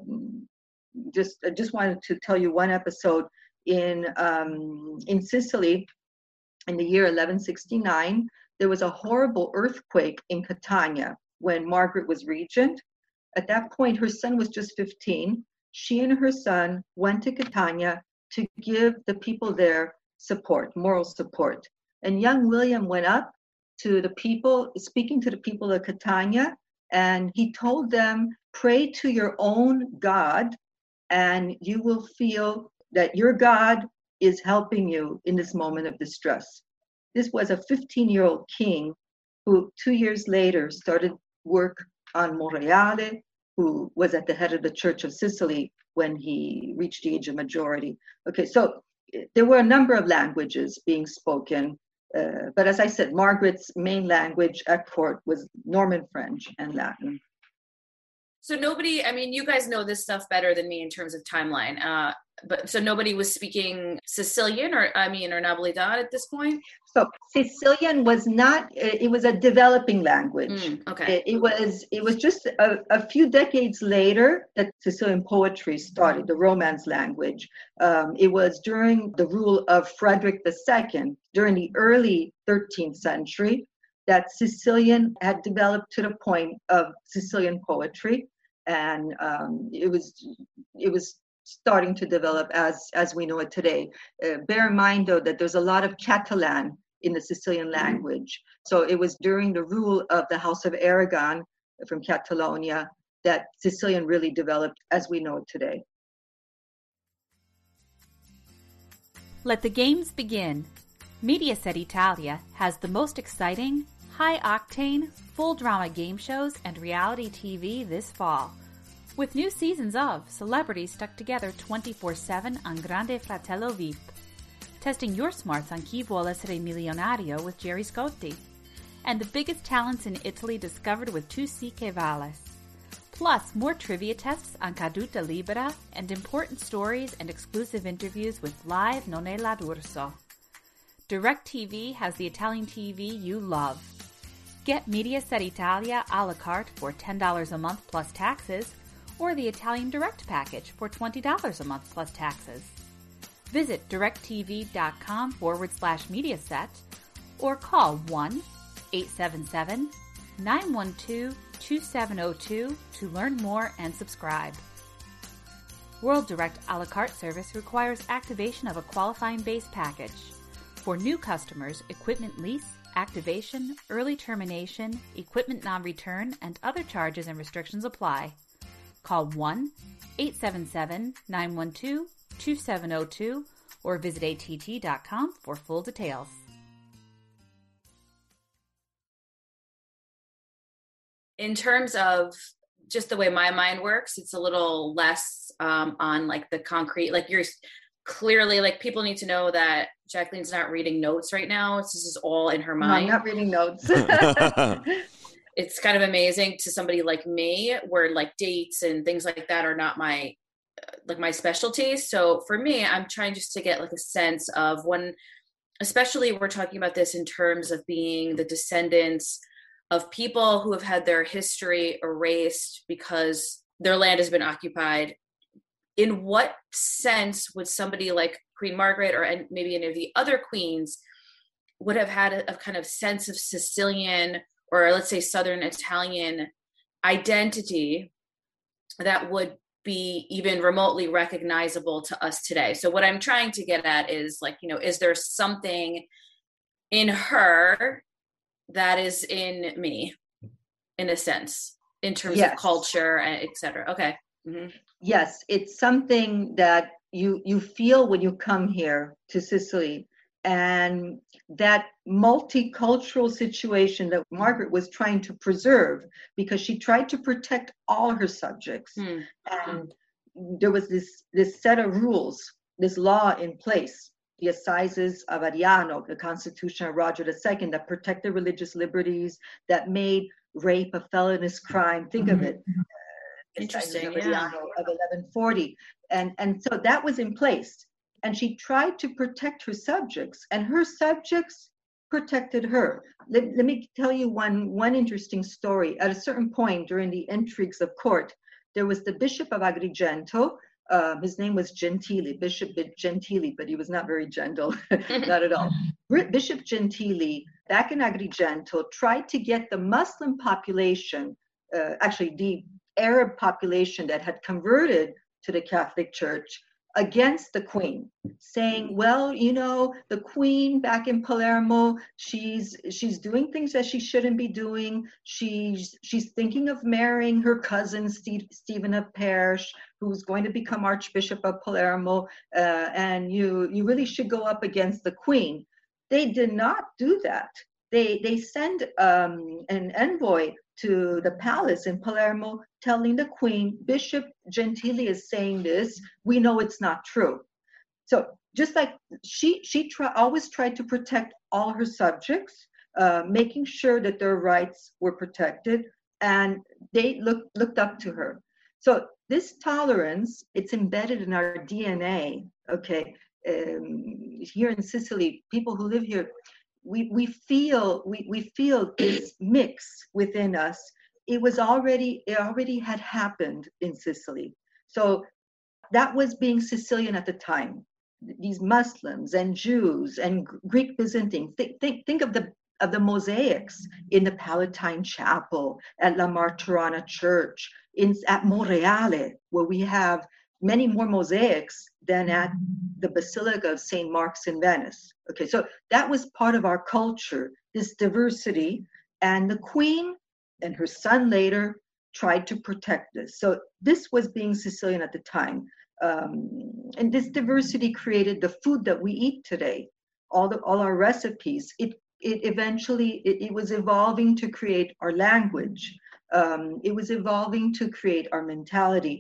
just, I just wanted to tell you one episode in um, in Sicily in the year eleven sixty-nine. There was a horrible earthquake in Catania when Margaret was regent. At that point, her son was just fifteen. She and her son went to Catania to give the people there support, moral support. And young William went up to the people, speaking to the people of Catania, and he told them, pray to your own God, and you will feel that your God is helping you in this moment of distress. This was a fifteen-year-old king who two years later started work on Monreale, who was at the head of the Church of Sicily when he reached the age of majority. Okay, so there were a number of languages being spoken, uh, but as I said, Margaret's main language at court was Norman French and Latin. So nobody, I mean, you guys know this stuff better than me in terms of timeline. Uh, but so nobody was speaking Sicilian or, I mean, or Napolitan at this point? So Sicilian was not, it was a developing language. Mm, okay. It, it was it was just a, a few decades later that Sicilian poetry started, the Romance language. Um, it was during the rule of Frederick the Second, during the early thirteenth century, that Sicilian had developed to the point of Sicilian poetry. And um, it was it was starting to develop as as we know it today. Uh, bear in mind, though, that there's a lot of Catalan in the Sicilian language. So it was during the rule of the House of Aragon from Catalonia that Sicilian really developed as we know it today. Let the games begin. Mediaset Italia has the most exciting, high-octane, full-drama game shows and reality T V this fall, with new seasons of Celebrities Stuck Together twenty-four seven on Grande Fratello V I P, testing your smarts on Chi Vuole Essere Milionario with Jerry Scotti, and the biggest talents in Italy discovered with Tu Si Che Vales, plus more trivia tests on Caduta Libera and important stories and exclusive interviews with Live Non È La D'Urso. DirecTV has the Italian T V you love. Get Mediaset Italia a la carte for ten dollars a month plus taxes, or the Italian Direct package for twenty dollars a month plus taxes. Visit directtv.com forward slash Mediaset or call one eight seven seven nine one two two seven zero two to learn more and subscribe. World Direct a la carte service requires activation of a qualifying base package. For new customers, equipment lease, activation, early termination, equipment non-return, and other charges and restrictions apply. Call one eight seven seven nine one two two seven zero two or visit A T T dot com for full details. In terms of just the way my mind works, it's a little less um, on like the concrete, like you're clearly like people need to know that Jacqueline's not reading notes right now. This is all in her mind. No, I'm not reading notes. It's kind of amazing to somebody like me where like dates and things like that are not my, like my specialty. So for me, I'm trying just to get like a sense of when, especially we're talking about this in terms of being the descendants of people who have had their history erased because their land has been occupied. In what sense would somebody like Queen Margaret or maybe any of the other queens would have had a, a kind of sense of Sicilian or let's say Southern Italian identity that would be even remotely recognizable to us today? So what I'm trying to get at is like, you know, is there something in her that is in me in a sense, in terms Yes. of culture and et cetera? Okay. Mm-hmm. Yes, it's something that you you feel when you come here to Sicily, and that multicultural situation that Margaret was trying to preserve, because she tried to protect all her subjects. Mm. And there was this this set of rules, this law in place, the Assizes of Ariano, the Constitution of Roger the Second, that protected religious liberties, that made rape a felonious crime. Think Mm-hmm. of it. Interesting, of yeah. Of eleven forty. And, and so that was in place. And she tried to protect her subjects, and her subjects protected her. Let, let me tell you one, one interesting story. At a certain point during the intrigues of court, there was the Bishop of Agrigento. Uh, his name was Gentili, Bishop Gentili, but he was not very gentle, not at all. Bishop Gentili, back in Agrigento, tried to get the Muslim population, uh, actually the Arab population that had converted to the Catholic Church, against the Queen, saying, well, you know, the Queen back in Palermo, she's she's doing things that she shouldn't be doing. She's she's thinking of marrying her cousin, Steve, Stephen of Perche, who's going to become Archbishop of Palermo, uh, and you you really should go up against the Queen. They did not do that. They they send um, an envoy to the palace in Palermo telling the Queen, Bishop Gentili is saying this, we know it's not true. So just like she she try, always tried to protect all her subjects, uh, making sure that their rights were protected, and they looked looked up to her. So this tolerance, it's embedded in our D N A, okay? Um, here in Sicily, people who live here, we we feel we, we feel this mix within us. It was already it already had happened in Sicily. So that was being Sicilian at the time. These Muslims and Jews and Greek Byzantine. Think think think of the of the mosaics in the Palatine Chapel, at La Martorana Church, in at Monreale, where we have many more mosaics than at the Basilica of Saint Mark's in Venice. Okay, so that was part of our culture, this diversity, and the Queen and her son later tried to protect this. So this was being Sicilian at the time. Um, and this diversity created the food that we eat today, all the all our recipes. It it eventually, it, it was evolving to create our language. Um, it was evolving to create our mentality.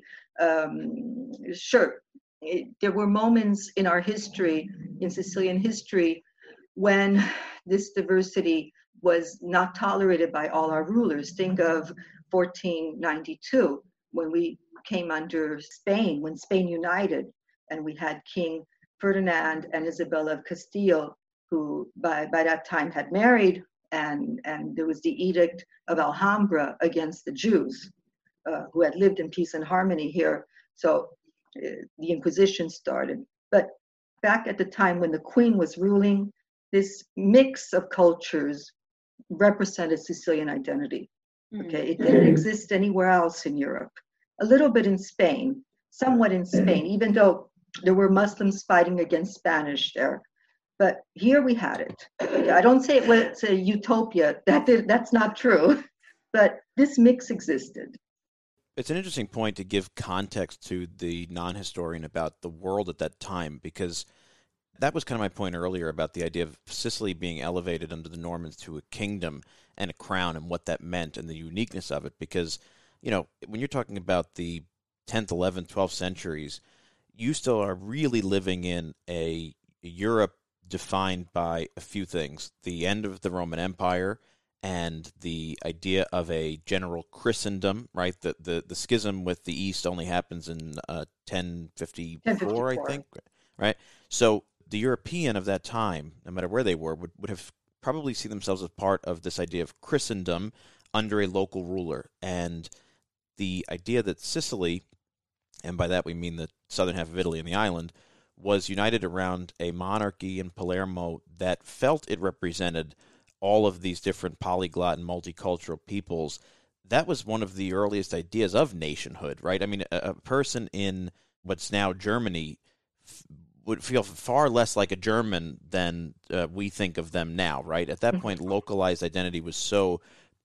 Um, sure, it, there were moments in our history, in Sicilian history, when this diversity was not tolerated by all our rulers. Think of fourteen ninety-two, when we came under Spain, when Spain united, and we had King Ferdinand and Isabella of Castile, who by, by that time had married, and, and there was the Edict of Alhambra against the Jews, uh, who had lived in peace and harmony here. So uh, the Inquisition started. But back at the time when the Queen was ruling, this mix of cultures represented Sicilian identity. Okay, it didn't exist anywhere else in Europe. A little bit in Spain, somewhat in Spain, even though there were Muslims fighting against Spanish there. But here we had it. I don't say it was a utopia. That that's not true. But this mix existed. It's an interesting point to give context to the non-historian about the world at that time, because that was kind of my point earlier about the idea of Sicily being elevated under the Normans to a kingdom and a crown and what that meant and the uniqueness of it. Because, you know, when you're talking about the tenth, eleventh, twelfth centuries, you still are really living in a Europe defined by a few things: the end of the Roman Empire and the idea of a general Christendom, right? The the, the schism with the East only happens in uh, ten fifty-four, I think, right? So the European of that time, no matter where they were, would, would have probably seen themselves as part of this idea of Christendom under a local ruler. And the idea that Sicily, and by that we mean the southern half of Italy and the island, was united around a monarchy in Palermo that felt it represented all of these different polyglot and multicultural peoples. That was one of the earliest ideas of nationhood, right? I mean, a, a person in what's now Germany f- would feel far less like a German than uh, we think of them now, right? At that point, localized identity was so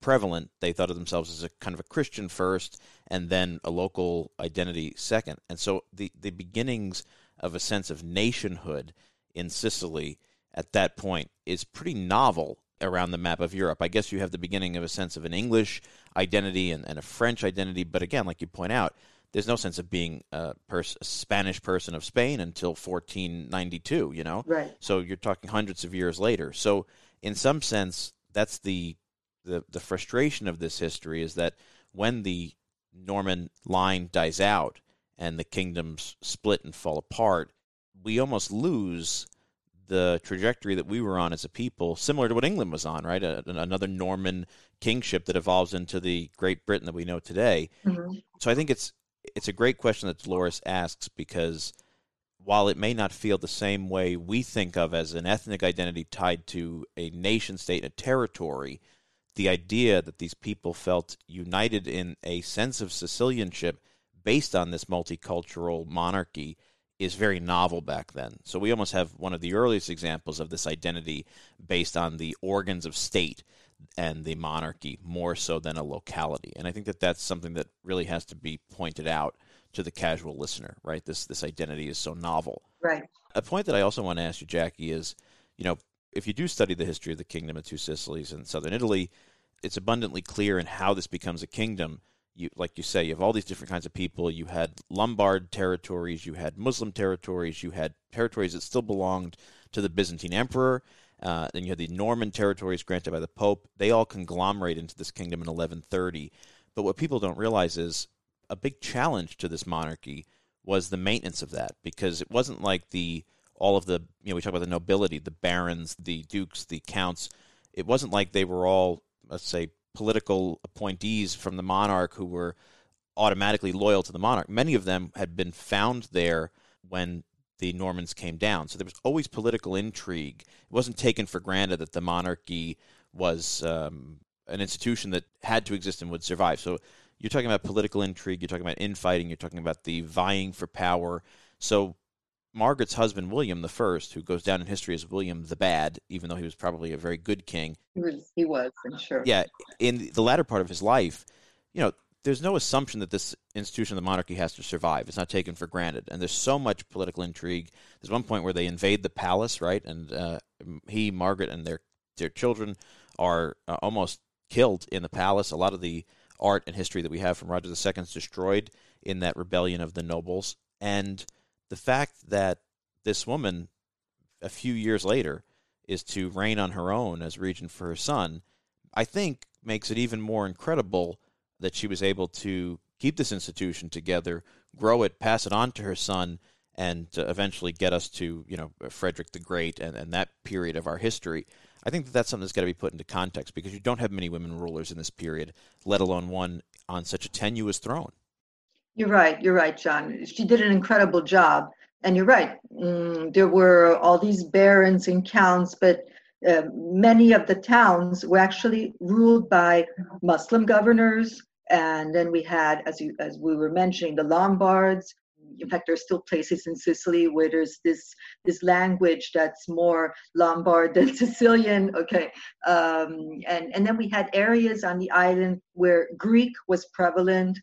prevalent, they thought of themselves as a kind of a Christian first and then a local identity second. And so the, the beginnings of a sense of nationhood in Sicily at that point is pretty novel around the map of Europe. I guess you have the beginning of a sense of an English identity and, and a French identity, but again, like you point out, there's no sense of being a, pers- a Spanish person of Spain until fourteen ninety-two, you know? Right. So you're talking hundreds of years later. So in some sense, that's the, the the frustration of this history, is that when the Norman line dies out and the kingdoms split and fall apart, we almost lose the trajectory that we were on as a people, similar to what England was on, right? A, another Norman kingship that evolves into the Great Britain that we know today. Mm-hmm. So I think it's it's a great question that Dolores asks, because while it may not feel the same way we think of as an ethnic identity tied to a nation state, a territory, the idea that these people felt united in a sense of Sicilianship based on this multicultural monarchy is very novel back then. So we almost have one of the earliest examples of this identity based on the organs of state and the monarchy more so than a locality. And I think that that's something that really has to be pointed out to the casual listener, right? This this identity is so novel. Right. A point that I also want to ask you, Jackie, is, you know, if you do study the history of the Kingdom of Two Sicilies in southern Italy, it's abundantly clear in how this becomes a kingdom. You, like you say, you have all these different kinds of people. You had Lombard territories, you had Muslim territories, you had territories that still belonged to the Byzantine emperor, uh, then you had the Norman territories granted by the Pope. They all conglomerate into this kingdom in eleven thirty. But what people don't realize is a big challenge to this monarchy was the maintenance of that, because it wasn't like the all of the, you know, we talk about the nobility, the barons, the dukes, the counts. It wasn't like they were all, let's say, political appointees from the monarch who were automatically loyal to the monarch. Many of them had been found there when the Normans came down. So there was always political intrigue. It wasn't taken for granted that the monarchy was um, an institution that had to exist and would survive. So you're talking about political intrigue, you're talking about infighting, you're talking about the vying for power. So Margaret's husband, William the First, who goes down in history as William the Bad, even though he was probably a very good king. He was, he was, I'm sure. Yeah, in the latter part of his life, you know, there's no assumption that this institution of the monarchy has to survive. It's not taken for granted. And there's so much political intrigue. There's one point where they invade the palace, right? And uh, he, Margaret, and their, their children are uh, almost killed in the palace. A lot of the art and history that we have from Roger the Second is destroyed in that rebellion of the nobles. And the fact that this woman, a few years later, is to reign on her own as regent for her son, I think makes it even more incredible that she was able to keep this institution together, grow it, pass it on to her son, and uh, eventually get us to, you know, Frederick the Great and, and that period of our history. I think that that's something that's got to be put into context, because you don't have many women rulers in this period, let alone one on such a tenuous throne. You're right. You're right, John. She did an incredible job. And you're right. Mm, there were all these barons and counts, but uh, many of the towns were actually ruled by Muslim governors. And then we had, as you, as we were mentioning, the Lombards. In fact, there are still places in Sicily where there's this this language that's more Lombard than Sicilian. Okay, um, and and then we had areas on the island where Greek was prevalent.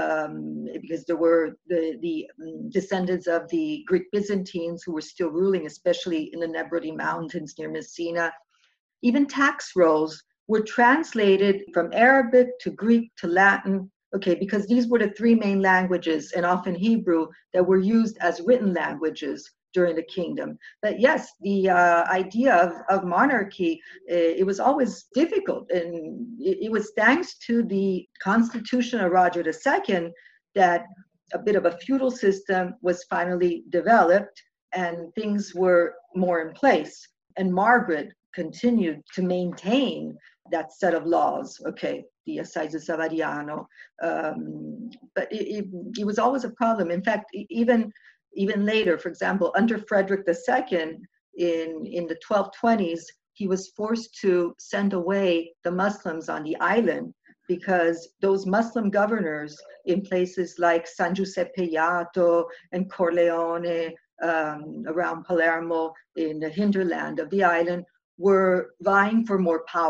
Um, because there were the, the descendants of the Greek Byzantines who were still ruling, especially in the Nebrodi Mountains near Messina. Even tax rolls were translated from Arabic to Greek to Latin, okay, because these were the three main languages, and often Hebrew, that were used as written languages during the kingdom. But yes, the uh, idea of, of monarchy, uh, it was always difficult. And it, it was thanks to the constitution of Roger the Second that a bit of a feudal system was finally developed and things were more in place. And Margaret continued to maintain that set of laws, okay, the Assise Savariano. Um, but it, it, it was always a problem. In fact, even Even later, for example, under Frederick the Second, in, in the twelve twenties, he was forced to send away the Muslims on the island because those Muslim governors in places like San Giuseppe Jato and Corleone, um, around Palermo, in the hinterland of the island, were vying for more power.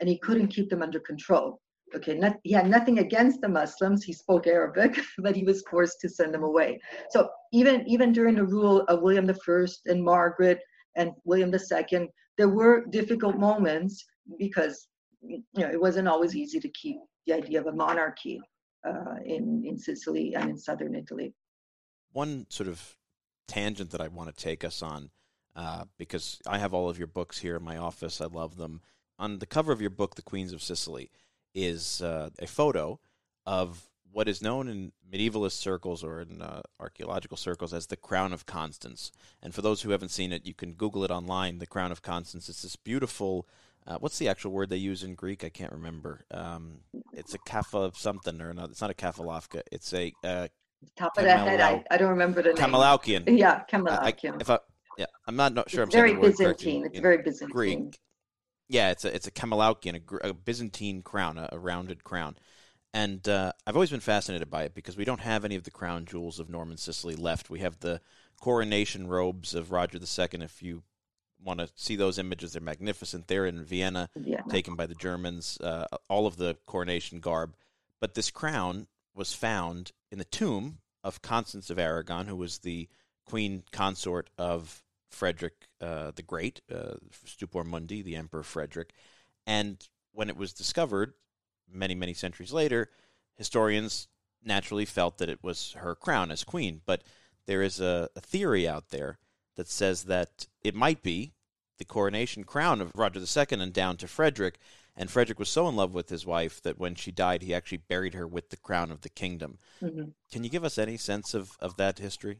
and he couldn't keep them under control. Okay, not, he had nothing against the Muslims. He spoke Arabic, but he was forced to send them away. So even even during the rule of William the First and Margaret and William the Second, there were difficult moments because you know it wasn't always easy to keep the idea of a monarchy uh, in in Sicily and in southern Italy. One sort of tangent that I want to take us on, uh, because I have all of your books here in my office. I love them. On the cover of your book, The Queens of Sicily, is uh, a photo of what is known in medievalist circles or in uh, archaeological circles as the Crown of Constance. And for those who haven't seen it, you can Google it online, the Crown of Constance. It's this beautiful, uh, what's the actual word they use in Greek? I can't remember. Um, it's a kapha of something or another. It's not a kaphalovka. It's a... Uh, Top of that head, I, I don't remember the name. Camalaukian. Yeah, Camalaukian. I, if I, yeah, I'm not, not sure it's I'm very saying the word Byzantine. It's very Byzantine. Greek. Yeah, it's a it's a Camalaukian, a, a Byzantine crown, a, a rounded crown, and uh, I've always been fascinated by it because we don't have any of the crown jewels of Norman Sicily left. We have the coronation robes of Roger the Second. If you want to see those images, they're magnificent. They're in Vienna, yeah. taken by the Germans. Uh, all of the coronation garb, but this crown was found in the tomb of Constance of Aragon, who was the queen consort of Frederick uh, the Great, uh, Stupor Mundi, the Emperor Frederick. And when it was discovered, many, many centuries later, historians naturally felt that it was her crown as queen. But there is a, a theory out there that says that it might be the coronation crown of Roger the Second and down to Frederick. And Frederick was so in love with his wife that when she died, he actually buried her with the crown of the kingdom. Mm-hmm. Can you give us any sense of, of that history?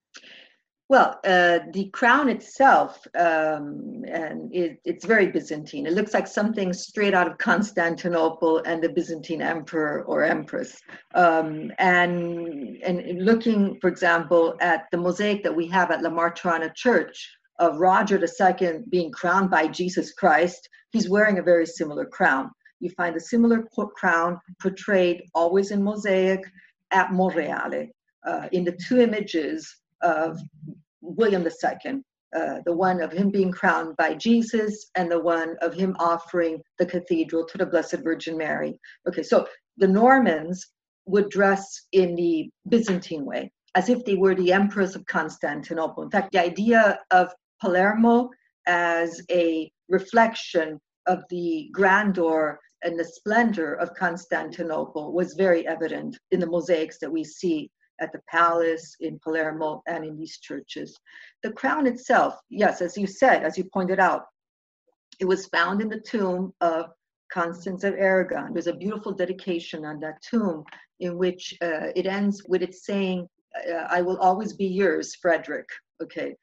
Well, uh, the crown itself, um, and it, it's very Byzantine. It looks like something straight out of Constantinople and the Byzantine emperor or empress. Um, and, and looking, for example, at the mosaic that we have at La Martorana Church of Roger the Second being crowned by Jesus Christ, he's wearing a very similar crown. You find a similar crown portrayed always in mosaic at Monreale. Uh, in the two images of William the Second, uh, the one of him being crowned by Jesus and the one of him offering the cathedral to the Blessed Virgin Mary. Okay, so the Normans would dress in the Byzantine way, as if they were the emperors of Constantinople. In fact, the idea of Palermo as a reflection of the grandeur and the splendor of Constantinople was very evident in the mosaics that we see at the palace in Palermo and in these churches. The crown itself, yes, as you said, as you pointed out, it was found in the tomb of Constance of Aragon. There's a beautiful dedication on that tomb in which uh, it ends with it saying, uh, I will always be yours, Frederick. Okay.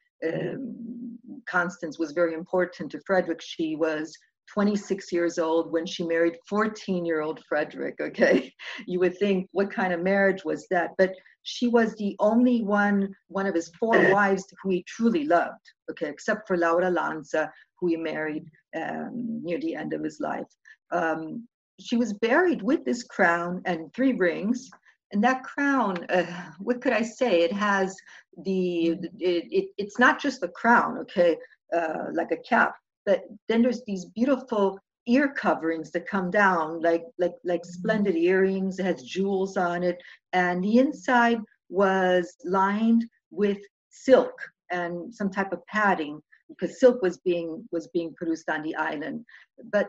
Um, Constance was very important to Frederick. She was twenty-six years old when she married fourteen-year-old Frederick, okay? You would think, what kind of marriage was that? But she was the only one, one of his four wives who he truly loved, okay, except for Laura Lanza, who he married um, near the end of his life. Um, she was buried with this crown and three rings. And that crown, uh, what could I say? It has the, it, it, it's not just the crown, okay, uh, like a cap, but then there's these beautiful ear coverings that come down, like like like splendid earrings. It has jewels on it, and the inside was lined with silk and some type of padding because silk was being was being produced on the island. But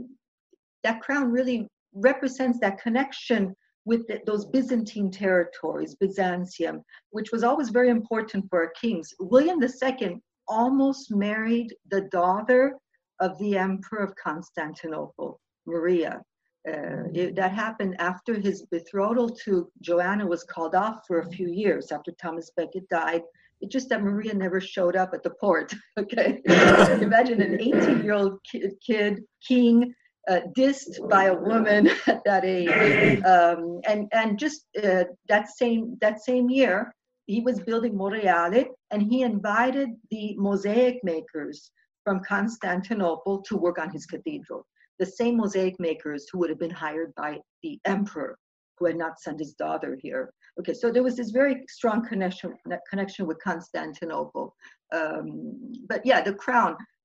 that crown really represents that connection with the, those Byzantine territories, Byzantium, which was always very important for our kings. William the Second almost married the daughter of the Emperor of Constantinople, Maria. Uh, it, that happened after his betrothal to Joanna was called off for a few years after Thomas Becket died. It's just that Maria never showed up at the port, okay? Imagine an eighteen-year-old kid, kid king, uh, dissed by a woman at that age. Um, and, and just uh, that same that same year, he was building Monreale, and he invited the mosaic makers from Constantinople to work on his cathedral. The same mosaic makers who would have been hired by the emperor, who had not sent his daughter here. Okay, so there was this very strong connection connection with Constantinople. Um, but yeah, the crown,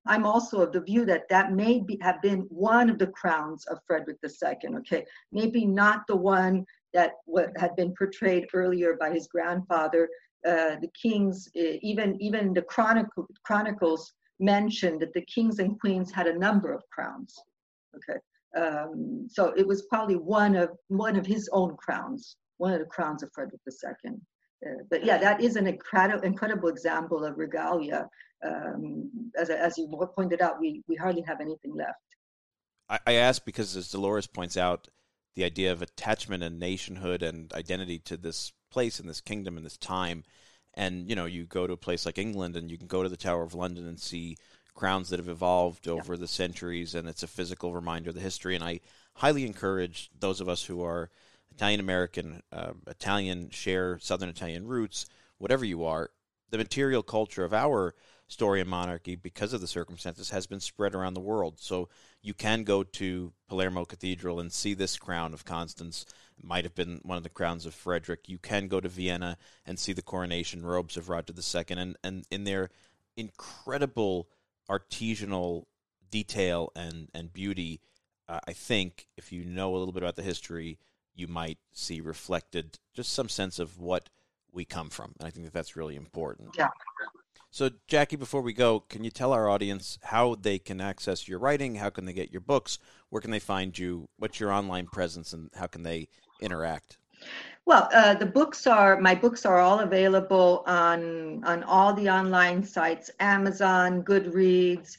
I'm also of the view that that may be, have been one of the crowns of Frederick the Second, okay? Maybe not the one that what had been portrayed earlier by his grandfather. Uh, the kings, even even the chronicle, chronicles mentioned that the kings and queens had a number of crowns, okay? Um, so it was probably one of one of his own crowns, one of the crowns of Frederick the Second. Uh, but yeah, that is an incredible, incredible example of regalia. Um, as, as you pointed out, we, we hardly have anything left. I, I ask because, as Dolores points out, the idea of attachment and nationhood and identity to this place and this kingdom and this time. And, you know, you go to a place like England and you can go to the Tower of London and see crowns that have evolved over yeah. the centuries, and it's a physical reminder of the history. And I highly encourage those of us who are Italian-American, uh, Italian, share Southern Italian roots, whatever you are, the material culture of our story and monarchy, because of the circumstances, has been spread around the world. So you can go to Palermo Cathedral and see this crown of Constance. It might have been one of the crowns of Frederick. You can go to Vienna and see the coronation robes of Roger the Second, and, and in their incredible artisanal detail and, and beauty, uh, I think if you know a little bit about the history, you might see reflected just some sense of what we come from. And I think that that's really important. Yeah. So, Jackie, before we go, can you tell our audience how they can access your writing? How can they get your books? Where can they find you? What's your online presence, and how can they interact? Well, uh, the books are, my books are all available on on all the online sites, Amazon, Goodreads.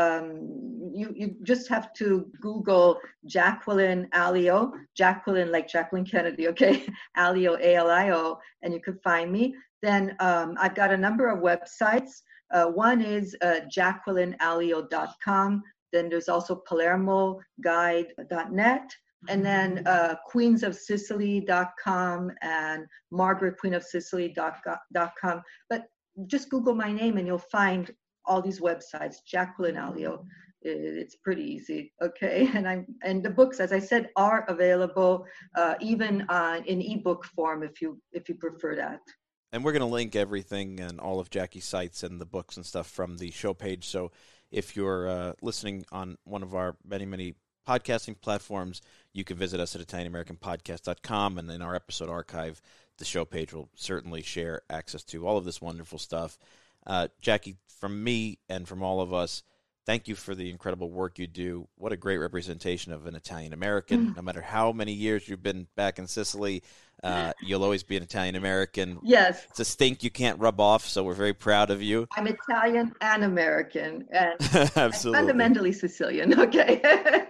Um, you, you just have to Google Jacqueline Alio, Jacqueline like Jacqueline Kennedy, okay? Alio, A L I O, and you could find me. Then um, I've got a number of websites. Uh, one is uh, jacqueline alio dot com. Then there's also palermo guide dot net. And then uh, queens of sicily dot com and margaret queen of sicily dot com. But just Google my name and you'll find all these websites, Jacqueline Alio. It's pretty easy, okay? And I'm and the books, as I said, are available uh, even uh, in ebook form if you if you prefer that. And we're going to link everything and all of Jackie's sites and the books and stuff from the show page. So if you're uh, listening on one of our many, many podcasting platforms, you can visit us at Italian American Podcast dot com, and in our episode archive, the show page will certainly share access to all of this wonderful stuff. Uh, Jackie, from me and from all of us, thank you for the incredible work you do. What a great representation of an Italian American. No matter how many years you've been back in Sicily, uh, you'll always be an Italian American. Yes. It's a stink you can't rub off, so we're very proud of you. I'm Italian and American, and Absolutely. fundamentally Sicilian, okay?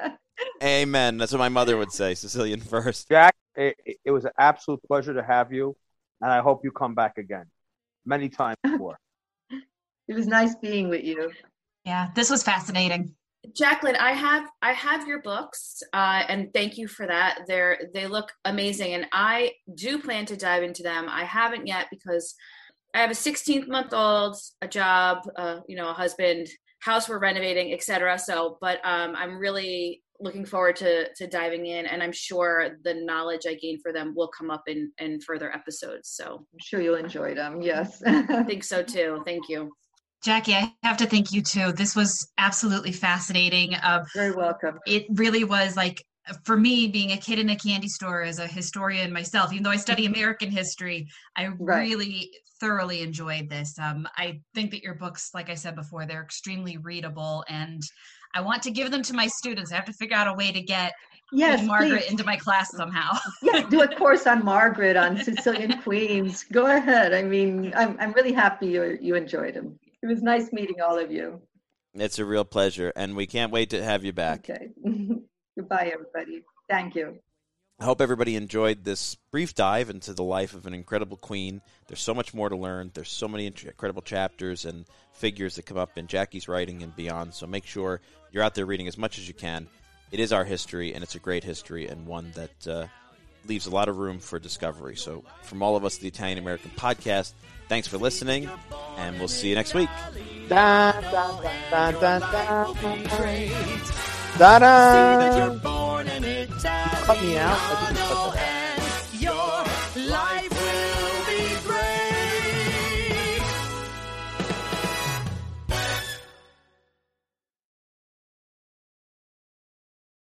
Amen. That's what my mother would say, Sicilian first. Jack, it, it was an absolute pleasure to have you, and I hope you come back again many times more. It was nice being with you. Yeah, this was fascinating. Jacqueline, I have I have your books, uh, and thank you for that. They're they look amazing, and I do plan to dive into them. I haven't yet because I have a sixteen-month-old, a job, uh, you know, a husband, house we're renovating, et cetera. So, but um, I'm really looking forward to to diving in, and I'm sure the knowledge I gain for them will come up in in further episodes. So I'm sure you'll enjoy them. Yes, I think so too. Thank you. Jackie, I have to thank you too. This was absolutely fascinating. Uh, Very welcome. It really was like, for me, being a kid in a candy store as a historian myself, even though I study American history, I right. really thoroughly enjoyed this. Um, I think that your books, like I said before, they're extremely readable, and I want to give them to my students. I have to figure out a way to get yes, Margaret please. into my class somehow. Yeah, do a course on Margaret, on Sicilian Queens. Go ahead. I mean, I'm I'm really happy you you enjoyed them. It was nice meeting all of you. It's a real pleasure, and we can't wait to have you back. Okay. Goodbye, everybody. Thank you. I hope everybody enjoyed this brief dive into the life of an incredible queen. There's so much more to learn. There's so many incredible chapters and figures that come up in Jackie's writing and beyond, so make sure you're out there reading as much as you can. It is our history, and it's a great history, and one that uh, leaves a lot of room for discovery. So from all of us at the Italian American Podcast, thanks for listening, and we'll see you next week. Da, da, da, da, da, da, da, da. Cut me out.